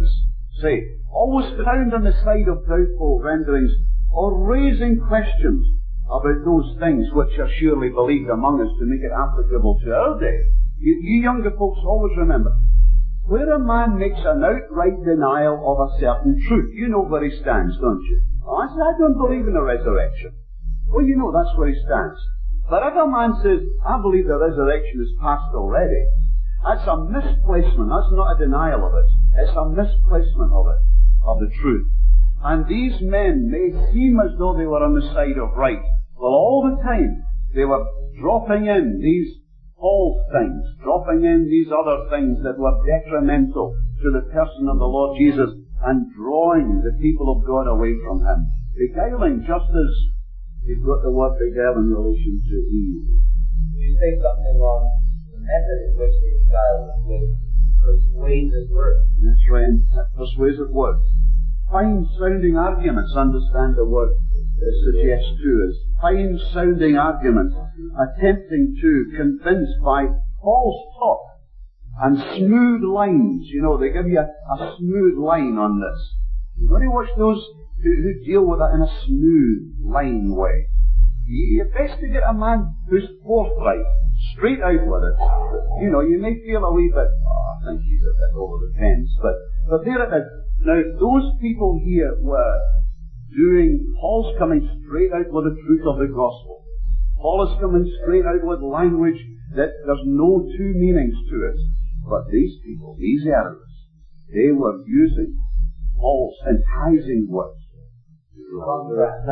say, always found on the side of doubtful renderings, or raising questions about those things which are surely believed among us to make it applicable to our day. You, you younger folks always remember, where a man makes an outright denial of a certain truth, you know where he stands, don't you? Oh, I say, I don't believe in a resurrection. Well, you know that's where he stands. But if a man says, I believe the resurrection is past already, that's a misplacement. That's not a denial of it. It's a misplacement of it, of the truth. And these men may seem as though they were on the side of right. Well, all the time, they were dropping in these false things, dropping in these other things that were detrimental to the person of the Lord Jesus and drawing the people of God away from Him. Beguiling, just as you've got the word beguile in relation to Eve. You say something on the method in which they beguile with persuasive words. That's right, persuasive words. Fine sounding arguments, understand the word it suggests to us. Fine sounding arguments, attempting to convince by false talk and smooth lines. You know, they give you a, a smooth line on this. You've got to watch those who, who deal with it in a smooth line way. You, you're best to get a man who's forthright, straight out with it. You know, you may feel a wee bit, oh, I think he's a bit over the fence, but, but there it is. Now, those people here were doing, Paul's coming straight out with the truth of the gospel. Paul is coming straight out with language that there's no two meanings to it. But these people, these errors, they were using false, enticing words. Contrast,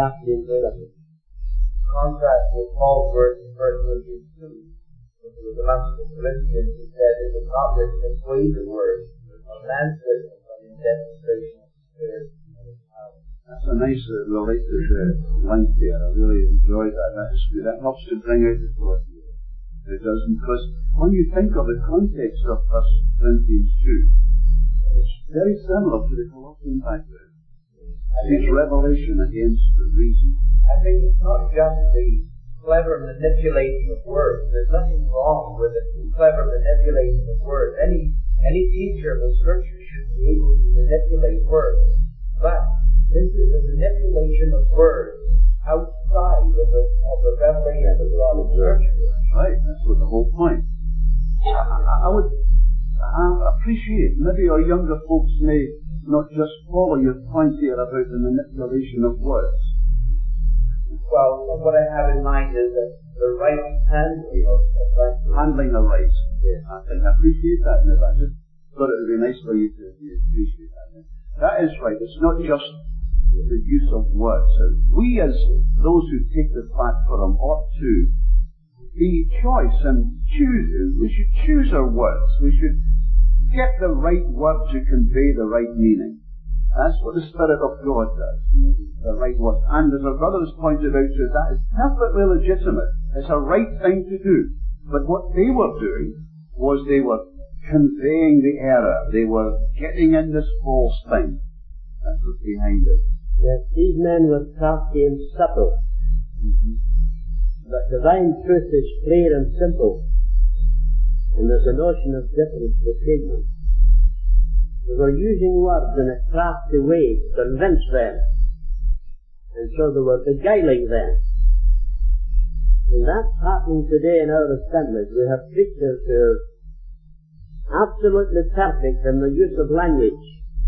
contrast with Paul's words in First Corinthians two. When he was amongst the Philippians, he said, it was not with persuasive words of man's wisdom, but in demonstration of the Spirit and of power. That's a nice uh, related uh, link there. I really enjoyed that. That's good. That helps to bring out the thought here. It does, because when you think of the context of First Corinthians two, it's very similar to the Colossian background. It's revelation against the reason. I think it's not just the clever manipulating of words. There's nothing wrong with it, clever manipulating of words. Any any teacher of the Scripture should be able to manipulate words. But this is a manipulation of words outside of the, of the revelation of God in Scripture. Right, that's what the whole point. I, I would I appreciate, maybe our younger folks may not just follow your point here about the manipulation of words. Well, what I have in mind is that the right handling of language. Handling the rights. Yeah, I think I appreciate that now. I just thought it would be nice for you to you appreciate that now. That is right. It's not just the use of words. So we as those who take the platform ought to be choice and choose. We should choose our words. We should get the right word to convey the right meaning. That's what the Spirit of God does. The right word. And as our brother has pointed out to us, that is perfectly legitimate. It's a right thing to do. But what they were doing was they were conveying the error. They were getting in this false thing. That's what's behind it. Yes, these men were crafty and subtle. Mm-hmm. But divine truth is clear and simple. And there's a notion of difference between them. They were using words in a crafty way to convince them. And so they were beguiling them. And that's happening today in our assemblies. We have preachers who are absolutely perfect in the use of language.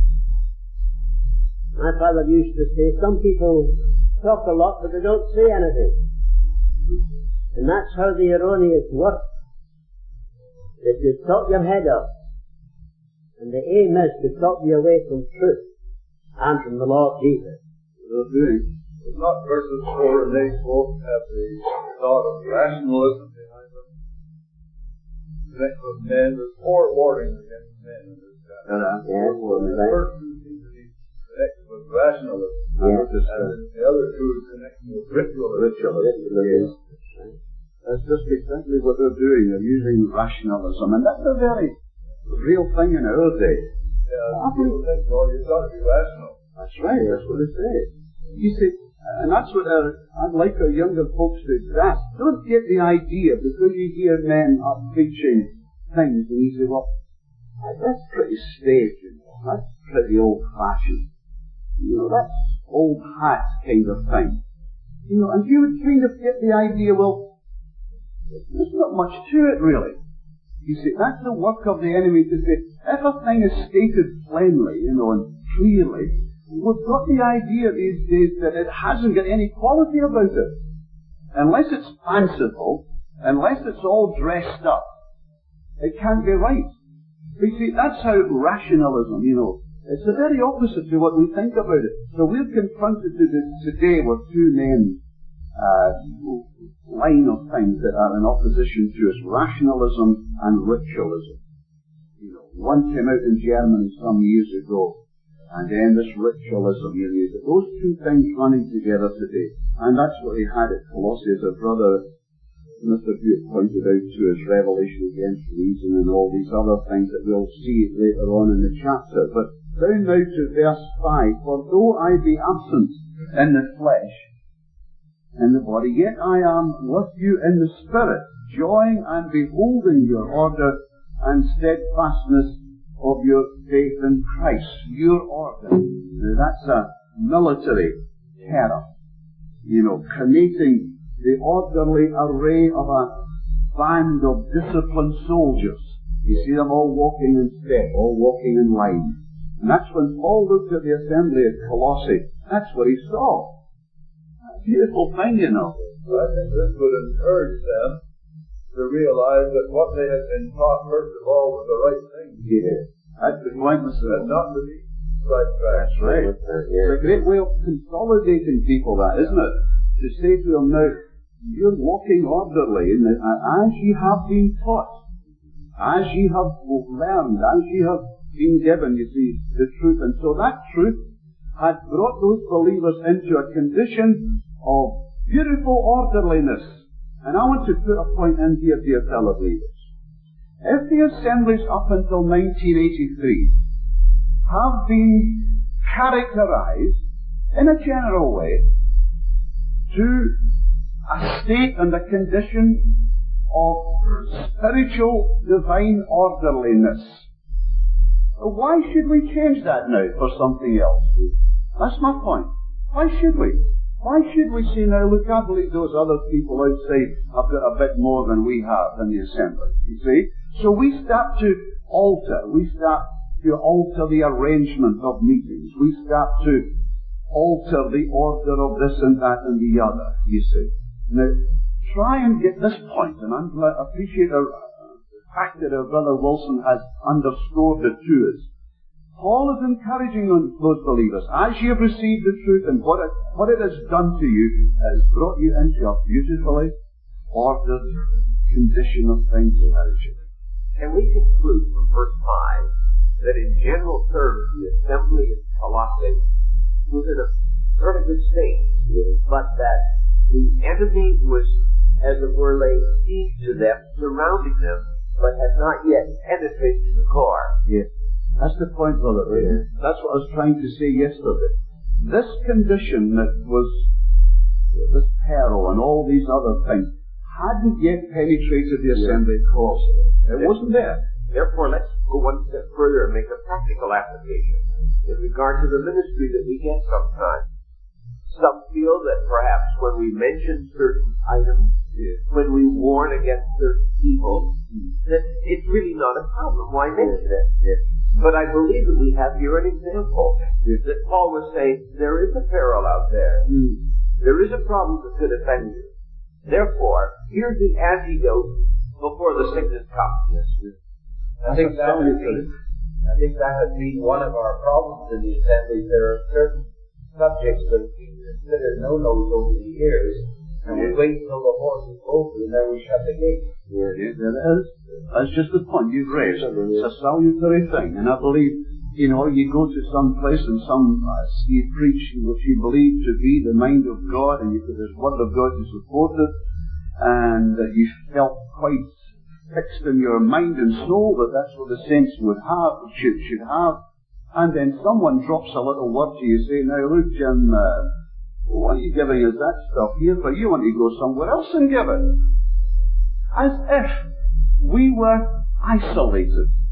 My father used to say, some people talk a lot but they don't say anything. And that's how the erroneous work. That you talk your head off. And the aim is to talk you away from truth and from the Lord Jesus. It's not verses four and eight both have the thought of rationalism behind them. Connected with men, there's four warnings against men in this chapter. Uh, yeah, well, the right. first two seem to be connected with rationalism. Yeah. And the other two are connected with ritualism. Ritualism. That's just exactly what they're doing. They're using rationalism. And that's a very real thing in our day. Yeah, people think, well, you've got to be rational. That's right, that's what they say. You see, and that's what our, I'd like our younger folks to grasp. Don't get the idea, because you hear men up preaching things, and you say, well, That's pretty staid, you know. That's pretty old-fashioned. You know, that's old hat kind of thing. You know, and you would kind of get the idea, well, there's not much to it, really. You see, that's the work of the enemy to say, if a thing is stated plainly, you know, and clearly, we've got the idea these days that it hasn't got any quality about it. Unless it's fanciful, unless it's all dressed up, it can't be right. But you see, that's how rationalism, you know, it's the very opposite to what we think about it. So we're confronted today with two main uh, line of things that are in opposition to us, rationalism and ritualism. You know, one came out in Germany some years ago, and then this ritualism, you know, those two things running together today. And that's what he had at Colossae, as a brother Mister Butte pointed out to us, revelation against reason and all these other things that we'll see later on in the chapter. But down now to verse five, for though I be absent in the flesh, in the body, yet I am with you in the spirit, joying and beholding your order and steadfastness of your faith in Christ. Your order. Now that's a military term. You know, creating the orderly array of a band of disciplined soldiers. You see them all walking in step, all walking in line. And that's when Paul looked at the assembly at Colossae. That's what he saw. A beautiful thing, you know. I think this would encourage them to realize that what they had been taught, first of all, was the right thing. Yeah. That's the point, Mister And not to be sidetracked. That's right. It's a great way of consolidating people, that, isn't it? To say to them, now, you're walking orderly, in the, as ye have been taught, as ye have learned, as ye have been given, you see, the truth. And so that truth had brought those believers into a condition of beautiful orderliness. And I want to put a point in here, dear fellow believers. If the assemblies up until nineteen eighty-three have been characterized in a general way to a state and a condition of spiritual divine orderliness, why should we change that now for something else? That's my point. Why should we? Why should we say, now look, I believe those other people outside have got a bit more than we have in the assembly, you see? So we start to alter, we start to alter the arrangement of meetings, we start to alter the order of this and that and the other, you see. Now, try and get this point, and I appreciate the fact that our brother Wilson has underscored it to us. Paul is encouraging those believers, as you have received the truth and what it, what it has done to you, it has brought you into a beautifully ordered condition of things spiritually. And we conclude from verse five that in general terms the assembly in Colossae was in a very good state, but that the enemy was, as it were, laying siege to them, surrounding them, but had not yet penetrated to the core. Yes. That's the point, brother. Yeah. That's what I was trying to say yesterday. This condition that was, this peril and all these other things, hadn't yet penetrated the assembly of Colossae. It wasn't there. Therefore, let's go one step further and make a practical application in regard to the ministry that we get sometimes. Some feel that perhaps when we mention certain items, yeah. when we warn against certain evils, mm. that it's really not a problem. Why mention it? Yeah. But I believe that we have here an example yeah. that Paul was saying there is a peril out there. Mm. There is a problem that could offend you. Therefore, here's the antidote before the sickness comes. Yes. I think that has been, I think that has been one of our problems in the assembly. There are certain subjects that have been considered no-nos over the years, and we wait until the horse is over and then we shut the gate. Yeah, yeah, there it is. That's just the point you've raised. It's a salutary thing, and I believe, you know, you go to some place and some, uh, you preach what you believe to be the mind of God, and you put this word of God to support it, and uh, you felt quite fixed in your mind and soul that that's what the saints would have, should, should have, and then someone drops a little word to you, say, now look, Jim, uh, why are you giving us that stuff here? But you want to go somewhere else and give it. As if we were isolated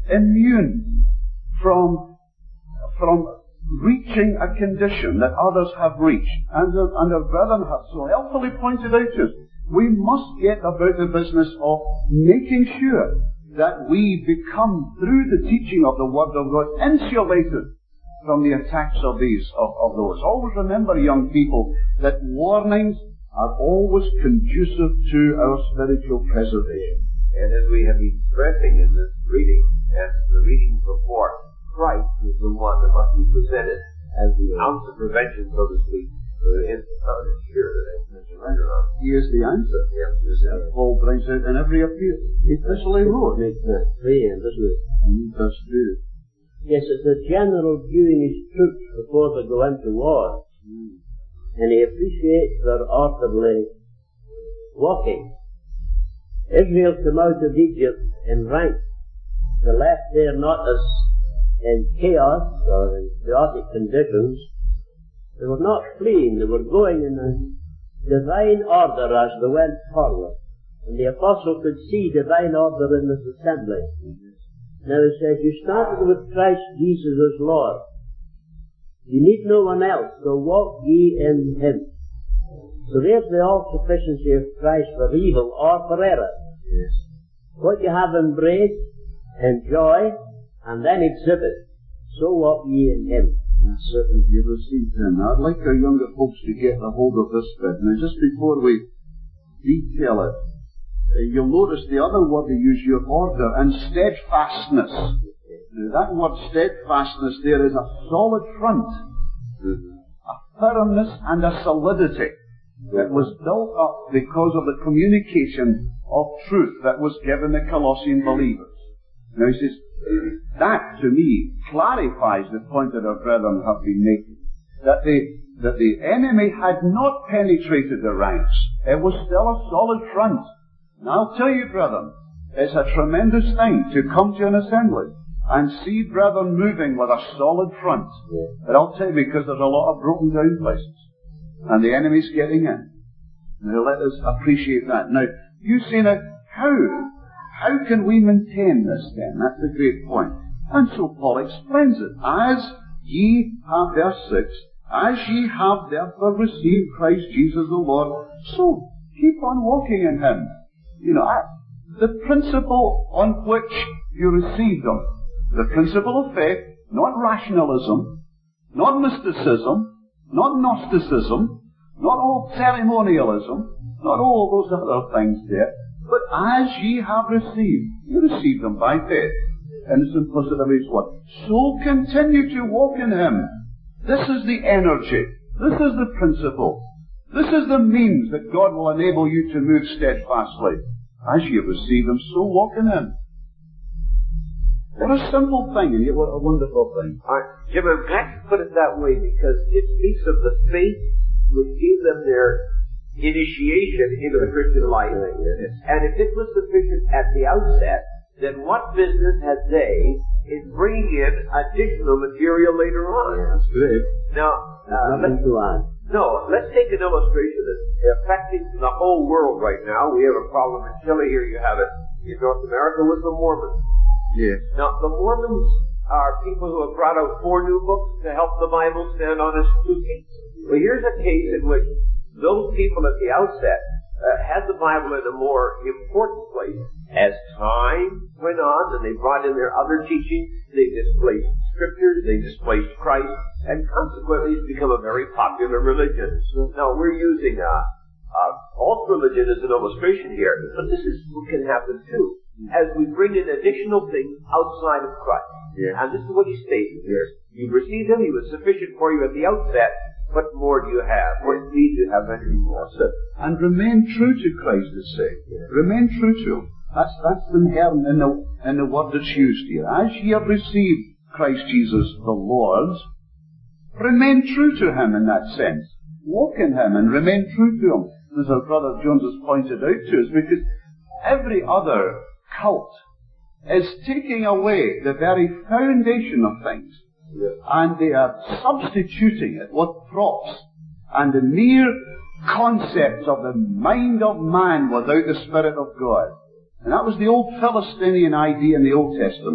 immune from, from reaching a condition that others have reached. And, uh, and our brethren have so helpfully pointed out to us, we must get about the business of making sure that we become, through the teaching of the Word of God, insulated from the attacks of these, of, of those. Always remember, young people, that warnings are always conducive to our spiritual preservation. And as we have been stressing in this reading, and the readings before, Christ is the one that must be presented as the ounce of prevention, so to speak, for the infant cure that has been surrendered on. He is the answer. Yes, As Paul brings out in every appeal. Epistle he wrote. Makes that plain, doesn't it? Mm, that's true. Yes, it's a general viewing his troops before they go into war. Mm. And he appreciates their orderly walking. Israel came out of Egypt in rank. They left there not as in chaos or in chaotic conditions. They were not fleeing, they were going in a divine order as they went forward. And the apostle could see divine order in this assembly. Now he says, you started with Christ Jesus as Lord. You need no one else, so walk ye in Him. So there's the all-sufficiency of Christ for evil or for error. Yes. What you have embraced, enjoy, and then exhibit, so walk ye in Him. That's it, as you received Him. I'd like our younger folks to get a hold of this bit. Now, just before we detail it, uh, you'll notice the other word they use, your order, and steadfastness. Now, that word steadfastness there is a solid front, a firmness and a solidity that was built up because of the communication of truth that was given the Colossian believers. Now he says, that to me clarifies the point that our brethren have been making. That the, that the enemy had not penetrated the ranks. It was still a solid front. And I'll tell you, brethren, it's a tremendous thing to come to an assembly and see brethren moving with a solid front. But I'll tell you, because there's a lot of broken down places. And the enemy's getting in. Now let us appreciate that. Now, you see now, how? How can we maintain this then? That's a great point. And so Paul explains it. As ye have, verse six, as ye have therefore received Christ Jesus the Lord, so keep on walking in Him. You know, the principle on which you received Him, the principle of faith, not rationalism, not mysticism, not Gnosticism, not all ceremonialism, not all those other things there, but as ye have received, you received them by faith. And it's implicit of His word. So continue to walk in Him. This is the energy. This is the principle. This is the means that God will enable you to move steadfastly. As ye have received Him, so walk in Him. What a simple thing, and yet what a wonderful thing. All right, Jim, I'm glad you put it that way, because it speaks of the faith which gave them their initiation into the Christian life. And if it was sufficient at the outset, then what business had they in bringing in additional material later on? That's great. Now, uh, Nothing to add. no, let's take an illustration that's affecting the whole world right now. We have a problem in Chile here, you have it in North America with the Mormons. Yes. Now, the Mormons are people who have brought out four new books to help the Bible stand on its two feet. Well, here's a case in which those people at the outset uh, had the Bible in a more important place. As time went on and they brought in their other teaching, they displaced scriptures, they displaced Christ, and consequently it's become a very popular religion. Now, we're using a, a false religion as an illustration here, but this is what can happen too, as we bring in additional things outside of Christ. Yeah. And this is what he states here. You've received Him, He was sufficient for you at the outset. What more do you have? What need do you have any more? And remain true to Christ, is said. Yeah. Remain true to Him. That's, that's inherent in the, in the word that's used here. As ye have received Christ Jesus the Lord, remain true to Him in that sense. Walk in Him and remain true to Him. As our brother Jones has pointed out to us, because every other cult is taking away the very foundation of things. Yeah. And they are substituting it with props and the mere concepts of the mind of man without the Spirit of God. And that was the old Philistinian idea in the Old Testament.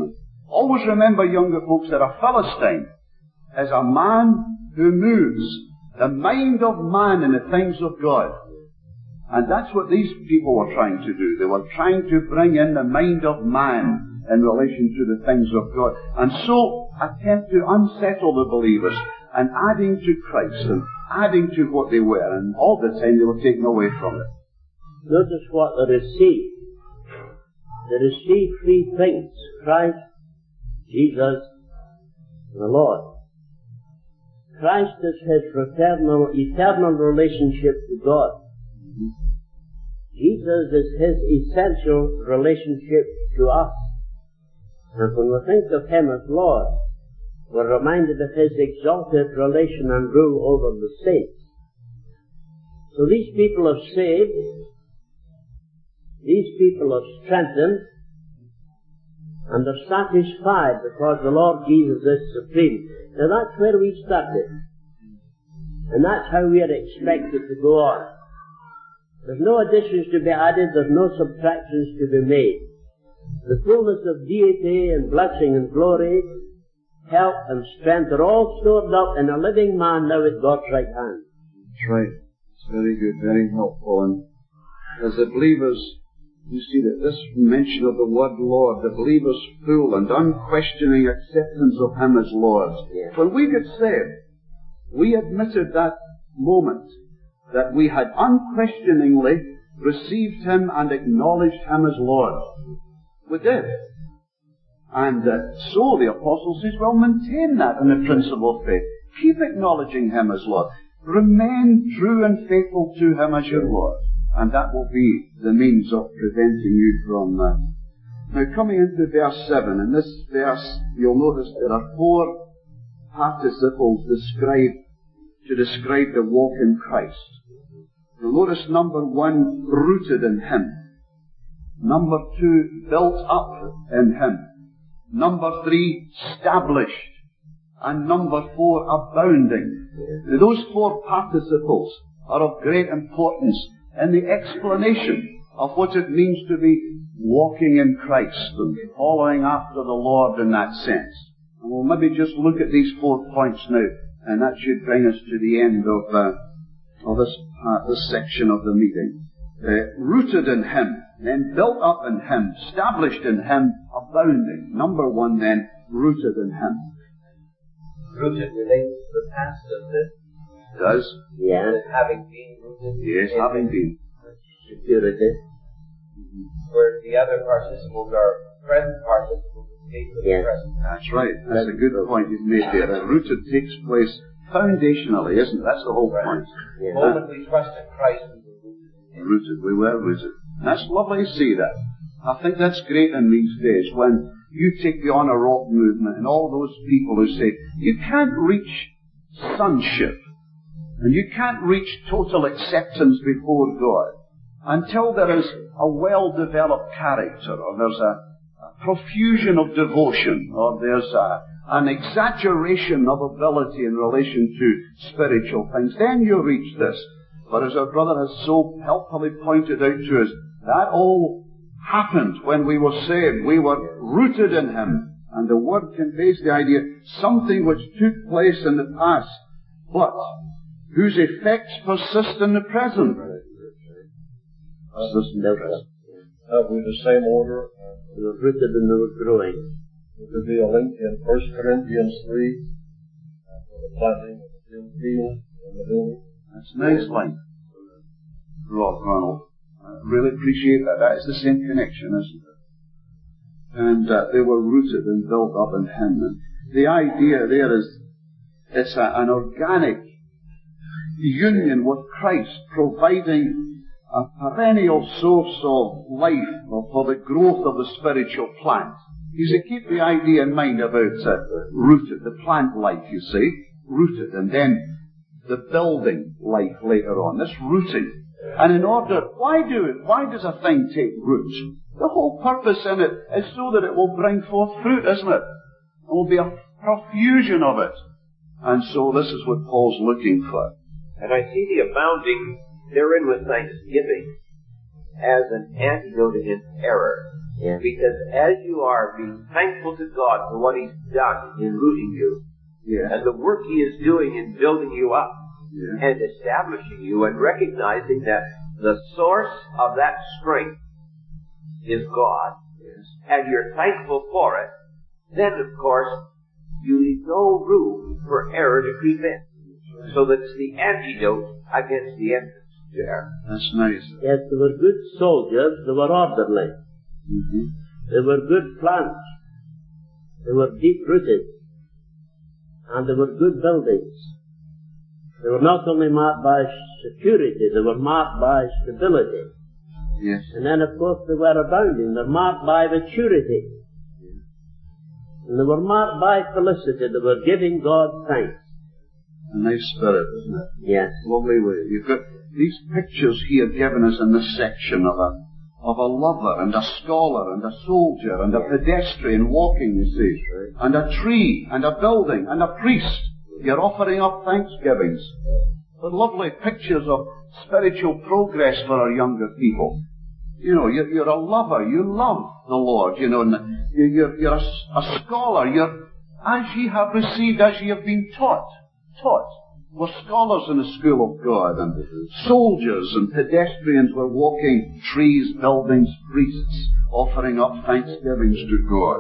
Always remember, younger folks, that a Philistine is a man who moves the mind of man in the things of God. And that's what these people were trying to do. They were trying to bring in the mind of man in relation to the things of God, and so attempt to unsettle the believers, and adding to Christ, and adding to what they were, and all the time they were taken away from it. Notice what they received. They received three things: Christ, Jesus, the Lord. Christ is his eternal, eternal relationship to God. Jesus is his essential relationship to us. And when we think of him as Lord, we're reminded of his exalted relation and rule over the saints. So these people are saved, these people are strengthened, and they're satisfied because the Lord Jesus is supreme. Now that's where we started. And that's how we are expected to go on. There's no additions to be added, there's no subtractions to be made. The fullness of deity and blessing and glory, help and strength are all stored up in a living man now at God's right hand. That's right. It's very good, very helpful. And as the believers, you see that this mention of the word Lord, the believer's full and unquestioning acceptance of him as Lord. Yeah. When we get saved, we admitted that moment that we had unquestioningly received him and acknowledged him as Lord. We did. And uh, so the apostle says, well, maintain that in the principle of faith. Keep acknowledging him as Lord. Remain true and faithful to him as your Lord. And that will be the means of preventing you from... Uh... Now, coming into verse seven, in this verse, you'll notice there are four participles described to describe the walk in Christ. You'll notice number one, rooted in him. Number two, built up in him. Number three, established. And number four, abounding. Now, those four participles are of great importance in the explanation of what it means to be walking in Christ and following after the Lord in that sense. And we'll maybe just look at these four points now, and that should bring us to the end of, uh, of this, uh, this section of the meeting. Uh, rooted in him, then built up in him, established in him, abounding. Number one then, rooted in him. Rooted relates to the past, doesn't it? It does. Yeah. Having been rooted. Yes, having been. Security. Whereas the other participles are present participles in the of yeah. the present. That's right. That's a good point you've made there. That rooted takes place foundationally, isn't it? That's the whole right. point. Yeah. The moment we trust in Christ, we were rooted. Rooted. We were rooted. And that's lovely to see that. I think that's great in these days when you take the Honor Rock movement and all those people who say, you can't reach sonship and you can't reach total acceptance before God until there is a well-developed character, or there's a, a profusion of devotion, or there's a, an exaggeration of ability in relation to spiritual things. Then you reach this. But as our brother has so helpfully pointed out to us, that all happened when we were saved. We were rooted in him. And the word conveys the idea, something which took place in the past, but whose effects persist in the present. Persist in the present. Have we the same order? We were rooted and we were growing. It could be a link in First Corinthians three, for the planting of the field and the building. That's a nice line. Rob Ronald. I really appreciate that. That is the same connection, isn't it? And uh, they were rooted and built up in him. And the idea there is, it's a, an organic union with Christ, providing a perennial source of life for the growth of the spiritual plant. You see, keep the idea in mind about uh, rooted, the plant life, you see, rooted, and then the building life later on, this rooting. And in order, why do it? Why does a thing take root? The whole purpose in it is so that it will bring forth fruit, isn't it? There will be a profusion of it. And so this is what Paul's looking for. And I see the abounding therein with thanksgiving as an antidote against error. Yeah. Because as you are being thankful to God for what He's done in rooting you, Yeah. and the work He is doing in building you up, Yeah. and establishing you, and recognizing that the source of that strength is God, Yes. and you're thankful for it, then of course you leave no room for error to creep in. So that it's the antidote against the entrance to error. That's nice. Yes, they were good soldiers, they were orderly. Mm-hmm. They were good plants. They were deep-rooted. And they were good buildings. They were not only marked by security, they were marked by stability. Yes. And then, of course, they were abounding. They're marked by maturity. And they were marked by felicity. They were giving God thanks. A nice spirit, isn't it? Yes. Lovely way. You've got these pictures here given us in this section of a of a lover and a scholar and a soldier and a pedestrian walking, you see, and a tree and a building and a priest. You're offering up thanksgivings. They're lovely pictures of spiritual progress for our younger people. You know, you're, you're a lover. You love the Lord. You know, and you're, you're a, a scholar. You're as ye have received, as ye have been taught. Taught. We're scholars in the school of God, and soldiers and pedestrians were walking trees, buildings, priests, offering up thanksgivings to God.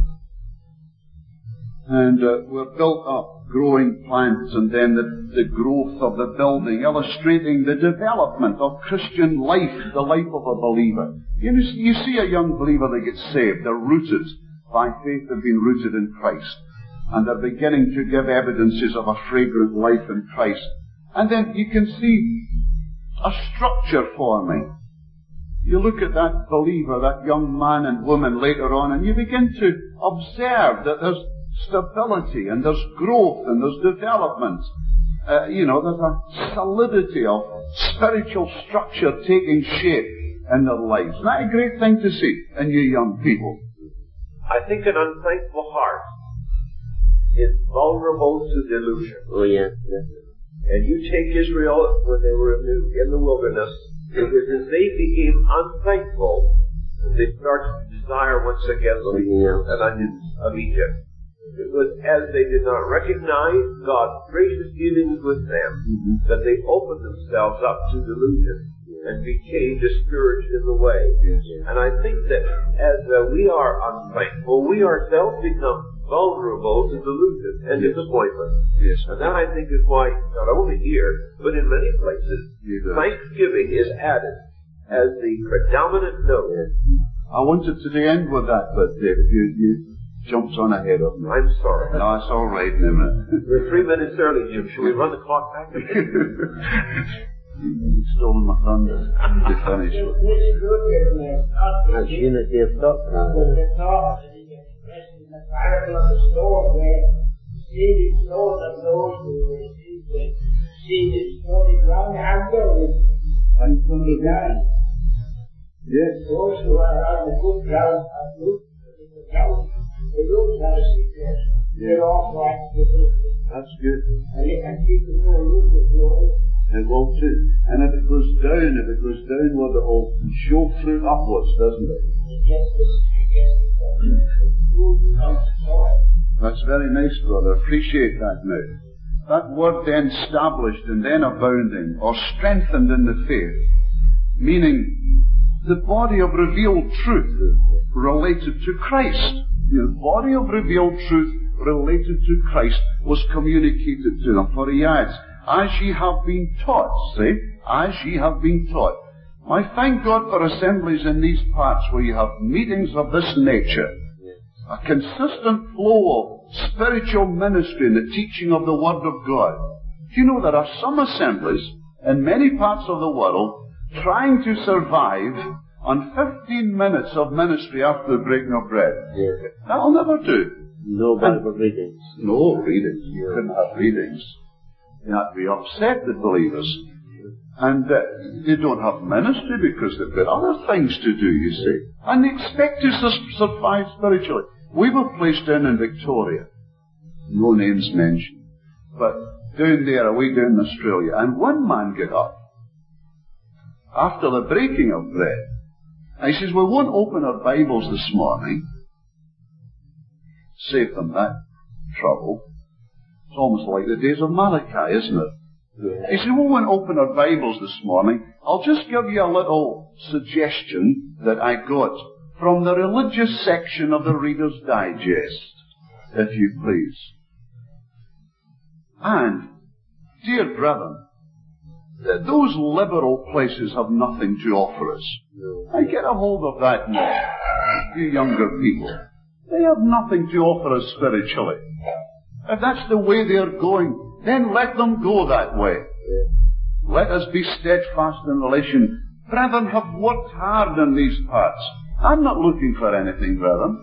And uh, we're built up, growing plants, and then the, the growth of the building, illustrating the development of Christian life, the life of a believer. You, know, you see a young believer that gets saved, they're rooted by faith, they've been rooted in Christ. And they're beginning to give evidences of a fragrant life in Christ. And then you can see a structure forming. You look at that believer, that young man and woman later on, and you begin to observe that there's stability, and there's growth, and there's development. Uh, you know, there's a solidity of spiritual structure taking shape in their lives. Isn't that a great thing to see in you young people? I think an unthankful heart is vulnerable to delusion. Oh, yes. yes. And you take Israel when they were in the, in the wilderness, it was as they became unthankful that they started to desire once again the Yeah. onions of Egypt. It was as they did not recognize God's gracious dealings with them Mm-hmm. that they opened themselves up to delusion and became discouraged in the way. Yes. And I think that as uh, we are unthankful, we ourselves become vulnerable to delusion and Yes. disappointment. Yes. And that, I think, is why, not only here, but in many places, Yes. thanksgiving is added as the predominant note. I wanted to end with that, but David, you, you jumped on ahead of me. I'm sorry. No, it's all right in a minute. We're three minutes early, Jim. Shall we run the clock back? You've stolen my thunder to finish. That's unity of doctrine. The parable of the store where the seed is sown of those who receive the seed is sown in ground and building and from the ground. Yes. Those who are on the good ground are good in the ground. The roots are the secret. They're also actually good. That's good. And you can keep the whole root of yours. It will too. And if it goes down, if it goes downward, it will show fruit upwards, doesn't it? It gets the food from the soil. That's very nice, brother. Appreciate that now. That word then established and then abounding, or strengthened in the faith, meaning the body of revealed truth related to Christ. The body of revealed truth related to Christ was communicated to them. For he adds, as ye have been taught, say, as ye have been taught. I thank God for assemblies in these parts where you have meetings of this nature. A consistent flow of spiritual ministry and the teaching of the Word of God. Do you know there are some assemblies in many parts of the world trying to survive on fifteen minutes of ministry after the breaking of bread? Yeah. That'll never do. No Bible readings. No readings. You couldn't have readings. You have to be upset, the believers. And uh, they don't have ministry because they've got other things to do, you see. And they expect us to survive spiritually. We were placed in in Victoria. No names mentioned. But down there, away down in Australia. And one man got up after the breaking of bread. And he says, we won't open our Bibles this morning. Save them that trouble. It's almost like the days of Malachi, isn't it? Yeah. He said, we won't open our Bibles this morning. I'll just give you a little suggestion that I got from the religious section of the Reader's Digest, if you please. And, dear brethren, those liberal places have nothing to offer us. I get a hold of that now, you younger people. They have nothing to offer us spiritually. If that's the way they're going, then let them go that way. Let us be steadfast in relation. Brethren have worked hard in these parts. I'm not looking for anything, brethren.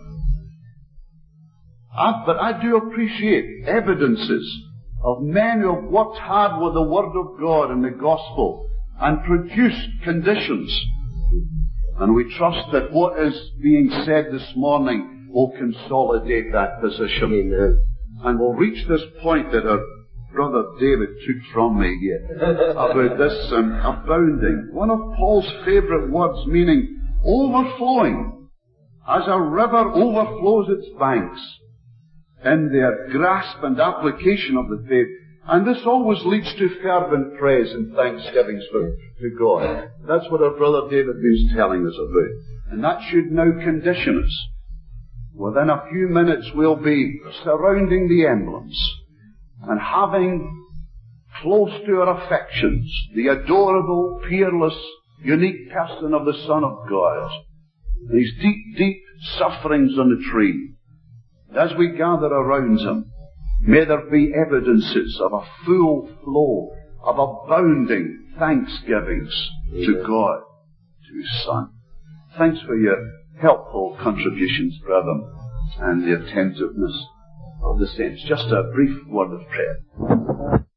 I, but I do appreciate evidences of men who have worked hard with the Word of God and the Gospel and produced conditions. And we trust that what is being said this morning will consolidate that position. Amen. And we'll reach this point that our brother David took from me here about this um, abounding. One of Paul's favourite words, meaning overflowing, as a river overflows its banks in their grasp and application of the faith. And this always leads to fervent praise and thanksgivings for, to God. That's what our brother David is telling us about. And that should now condition us. Within a few minutes we'll be surrounding the emblems and having close to our affections the adorable, peerless, unique person of the Son of God. These deep, deep sufferings on the tree. As we gather around Him, may there be evidences of a full flow of abounding thanksgivings to God, to His Son. Thanks for your helpful contributions, brethren, and the attentiveness of the saints. Just a brief word of prayer.